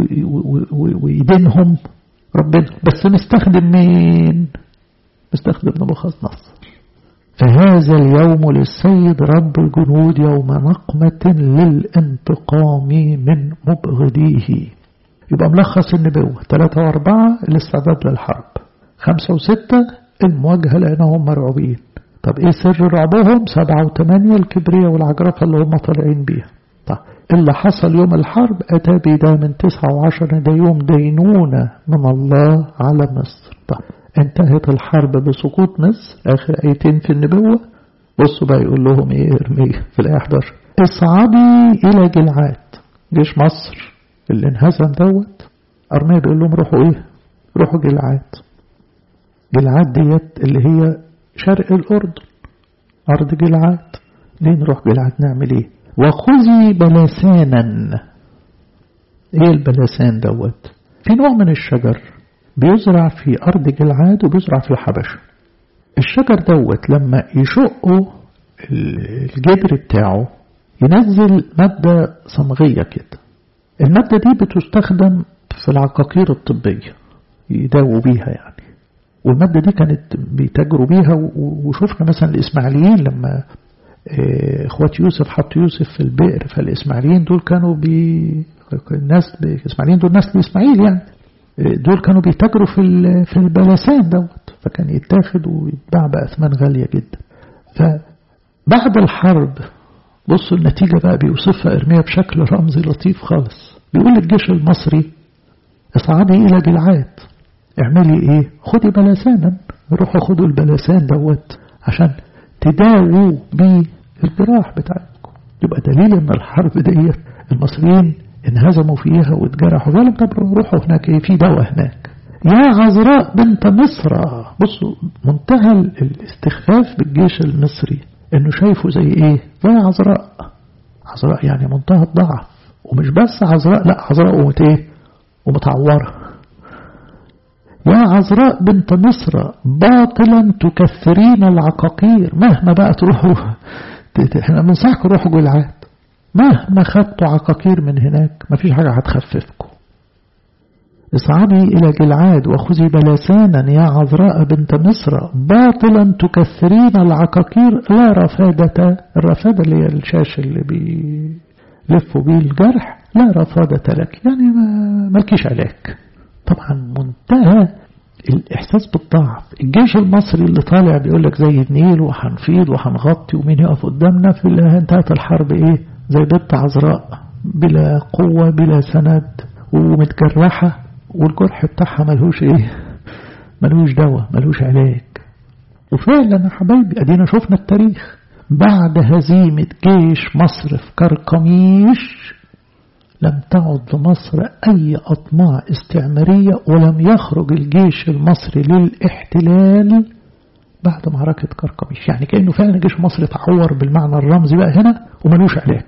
Speaker 1: ويدينهم؟ ربنا. بس مستخدم مين؟ مستخدم نبوخذ-نصر. فهذا اليوم للسيد رب الجنود يوم نقمة للانتقام من مبغضيه. يبقى ملخص النبوة 3 و4 الاستعداد للحرب، 5 و6 المواجهة لأنهم مرعوبين. طب ايه سر رعبهم؟ 7 و8 الكبرية والعجرفة اللي هم طالعين بيها. طب اللي حصل يوم الحرب أتى بدا من 9 و10 ده يوم دينونة من الله على مصر. طب انتهت الحرب بسقوط مصر. آخر آيتين في النبوة بصوا بقى يقول لهم ايه إرميا في الآية 11: اصعدي إلى جلعاد. جيش مصر اللي انهزم دوت أرميا بيقول لهم روحوا ايه؟ روحوا جلعاد. جلعاد ديت اللي هي شرق الأردن، أرض جلعاد. ليه نروح جلعاد؟ نعمل ايه؟ وخذي بلسانا. ايه البلسان دوت؟ في نوع من الشجر بيزرع في أرض جلعاد وبيزرع في الحبشة. الشجر دوت لما يشقوا الجدر بتاعه ينزل مادة صمغية كده. المادة دي بتستخدم في العقاقير الطبية يداووا بيها يعني. والمادة دي كانت بيتاجروا بيها. وشوفنا مثلا الإسماعيليين لما اخوات يوسف حطوا يوسف في البئر، فالإسماعيليين دول كانوا الناس الإسماعيليين دول ناس لإسماعيل يعني، دول كانوا بيتاجروا في البلسان دوت، فكان يتاخد ويتباع بأثمان غالية جدا. فبعد الحرب بصوا النتيجة بقى بيوصفها إرميا بشكل رمزي لطيف خالص. بيقول للجيش المصري اصعدي إلى جلعاد، اعملي ايه؟ خدي بلسانا، روحوا خدوا البلسان دوت عشان تداووا بيه الجراح بتاعتكم. يبقى دليل ان الحرب ديت المصريين انهزموا فيها واتجرحوا. قالوا طب روحوا هناك ايه؟ في دواء هناك. يا عذراء بنت مصر. بصوا منتهى الاستخفاف بالجيش المصري، انه شايفه زي ايه؟ زي عذراء. عذراء يعني منتهى الضعف. ومش بس عذراء، لا عذراء ومتعورة. يا عذراء بنت مصر باطلا تكثرين العقاقير. مهما بقى تروحوا احنا بننصحكم روحوا جلعاد، مهما خدتوا عقاقير من هناك مفيش حاجة هتخففكم. اصعدي إلى جلعاد وخذي بلسانا يا عذراء بنت مصر باطلا تكثرين العقاقير لا رفادة. الرفادة اللي هي الشاش اللي بيلفوا بيه الجرح. لا رفادة لك يعني مالكيش علاج. طبعا منتهى الإحساس بالضعف. الجيش المصري اللي طالع بيقول لك زي النيل وحنفيض وحنغطي ومين يقف قدامنا، في انتهت الحرب ايه؟ زي بنت عذراء بلا قوة بلا سند ومتجرحة، والجرح بتاعها ملهوش ايه؟ ملهوش دواء ملهوش علاج. وفعلا يا حبايبي ادينا شفنا التاريخ. بعد هزيمة جيش مصر في قرقميش لم تعد لمصر أي أطماع استعمارية، ولم يخرج الجيش المصري للاحتلال بعد معركة قرقميش. يعني كأنه فعلا جيش مصر تعور بالمعنى الرمزي بقى هنا وملوش علاج.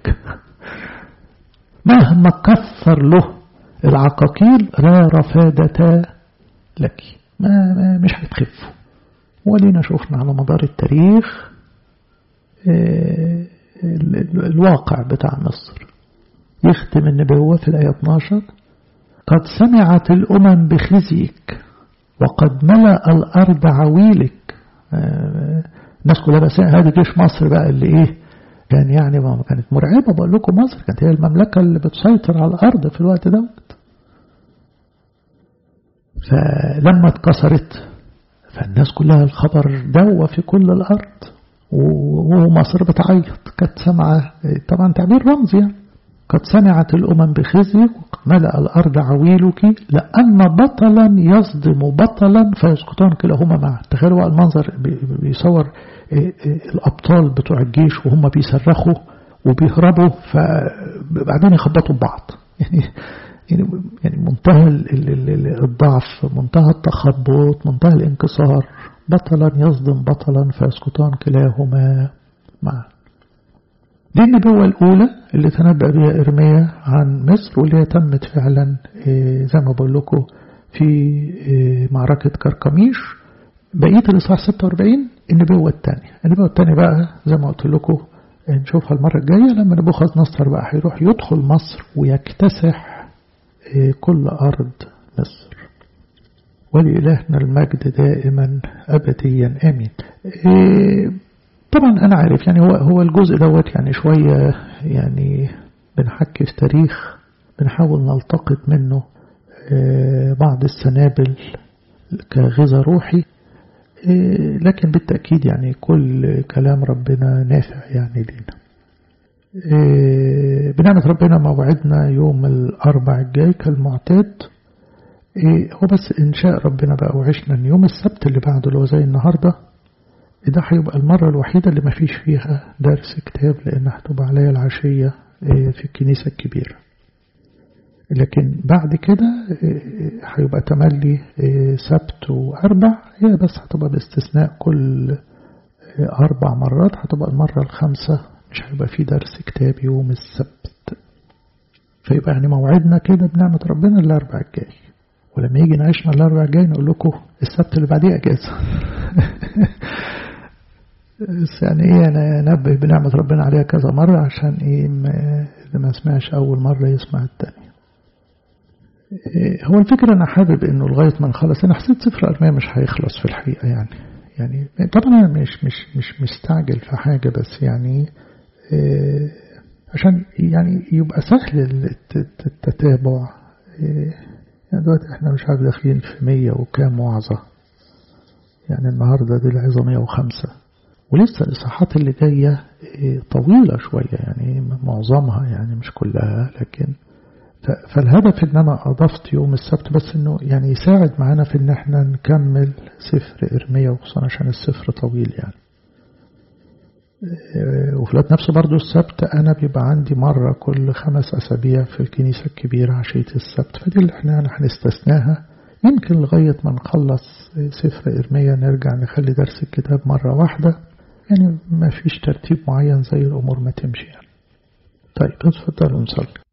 Speaker 1: مهما كثر له العقاقير لا رفادة لك، مش هتخف. ولينا شوفنا على مدار التاريخ الواقع بتاع مصر. يختم النبوة في الآية 12: قد سمعت الأمم بخزيك وقد ملأ الأرض عويلك. الناس كلها بس هذا جيش مصر بقى اللي ايه كان يعني ما كانت مرعبة. بقول لكم مصر كانت هي المملكة اللي بتسيطر على الأرض في الوقت دوت. فلما اتكسرت فالناس كلها الخبر دوى في كل الأرض، ومصر بتعيط. كانت سمعة طبعا تعبير رمزي يعني. قد سمعت الأمم بخزيك ملأ الأرض عويلك، لأن بطلا يصدم بطلا فيسقطان كلاهما معا. تخيلوا المنظر بيصور الأبطال بتوع الجيش وهم بيصرخوا وبيهربوا فبعدين يخبطوا ببعض. يعني منتهى الضعف، منتهى التخبط، منتهى الانكسار. بطلا يصدم بطلا فيسقطان كلاهما معا. دي النبوة الأولى اللي تنبأ بها إرميا عن مصر، واللي تمت فعلا زي ما بقول لكم في معركة كركميش. بقية الإصحاح 46 النبوة الثانية. النبوة الثانية بقى زي ما قلت لكم نشوفها المرة الجاية لما نبوخذ نصر بقى هيروح يدخل مصر ويكتسح كل أرض مصر. ولإلهنا المجد دائما أبديا آمين. طبعا أنا عارف يعني هو الجزء دوت يعني شوية يعني بنحكي في تاريخ، بنحاول نلتقط منه بعض السنابل كغذاء روحي، لكن بالتأكيد يعني كل كلام ربنا نافع يعني لينا. بنعمة ربنا موعدنا يوم الأربع الجاي كالمعتاد. هو بس إن شاء ربنا بقى وعشنا يوم السبت اللي بعده اللي هو زي النهاردة ده هيبقى المرة الوحيدة اللي ما فيش فيها درس كتاب، لأن هتبقى عليا العشية في الكنيسة الكبيرة. لكن بعد كده هيبقى تملي سبت وأربع، هي بس هتبقى باستثناء كل 4 مرات هتبقى المرة الخامسة مش هيبقى فيه درس كتاب يوم السبت. فيبقى يعني موعدنا كده بنعمة ربنا الأربع الجاي، ولما يجي نعيشنا الأربع الجاي نقول لكم السبت اللي بعديه أجازة. بس يعني أنا نبه بنعمة ربنا عليها كذا مرة عشان اللي ما سمعش أول مرة يسمع التاني. هو الفكرة أنا حابب إنه لغاية ما نخلص، أنا حسيت سفر أرميا مش هيخلص في الحقيقة يعني طبعا أنا مش مستعجل في حاجة، بس يعني عشان يعني يبقى سهل التتابع. يعني دلوقتي احنا مش عارف داخلين في 100 وكام وعظة، يعني النهاردة دي العظة 105، ولسه الإصحاحات اللي جاية طويلة شوية يعني معظمها يعني مش كلها، لكن فالهدف ان انا اضفت يوم السبت بس انه يعني يساعد معنا في ان احنا نكمل سفر إرميا، وخصوصا عشان السفر طويل يعني. وفي الوقت نفسه برضو السبت انا بيبقى عندي مرة كل 5 أسابيع في الكنيسة الكبيرة عشية السبت، فدي اللي احنا هنستثناها. يمكن لغاية ما نخلص سفر إرميا نرجع نخلي درس الكتاب مرة واحدة، يعني ما فيش ترتيب معين زي الأمور ما تمشي يعني. طيب اتفضلوا نصلي.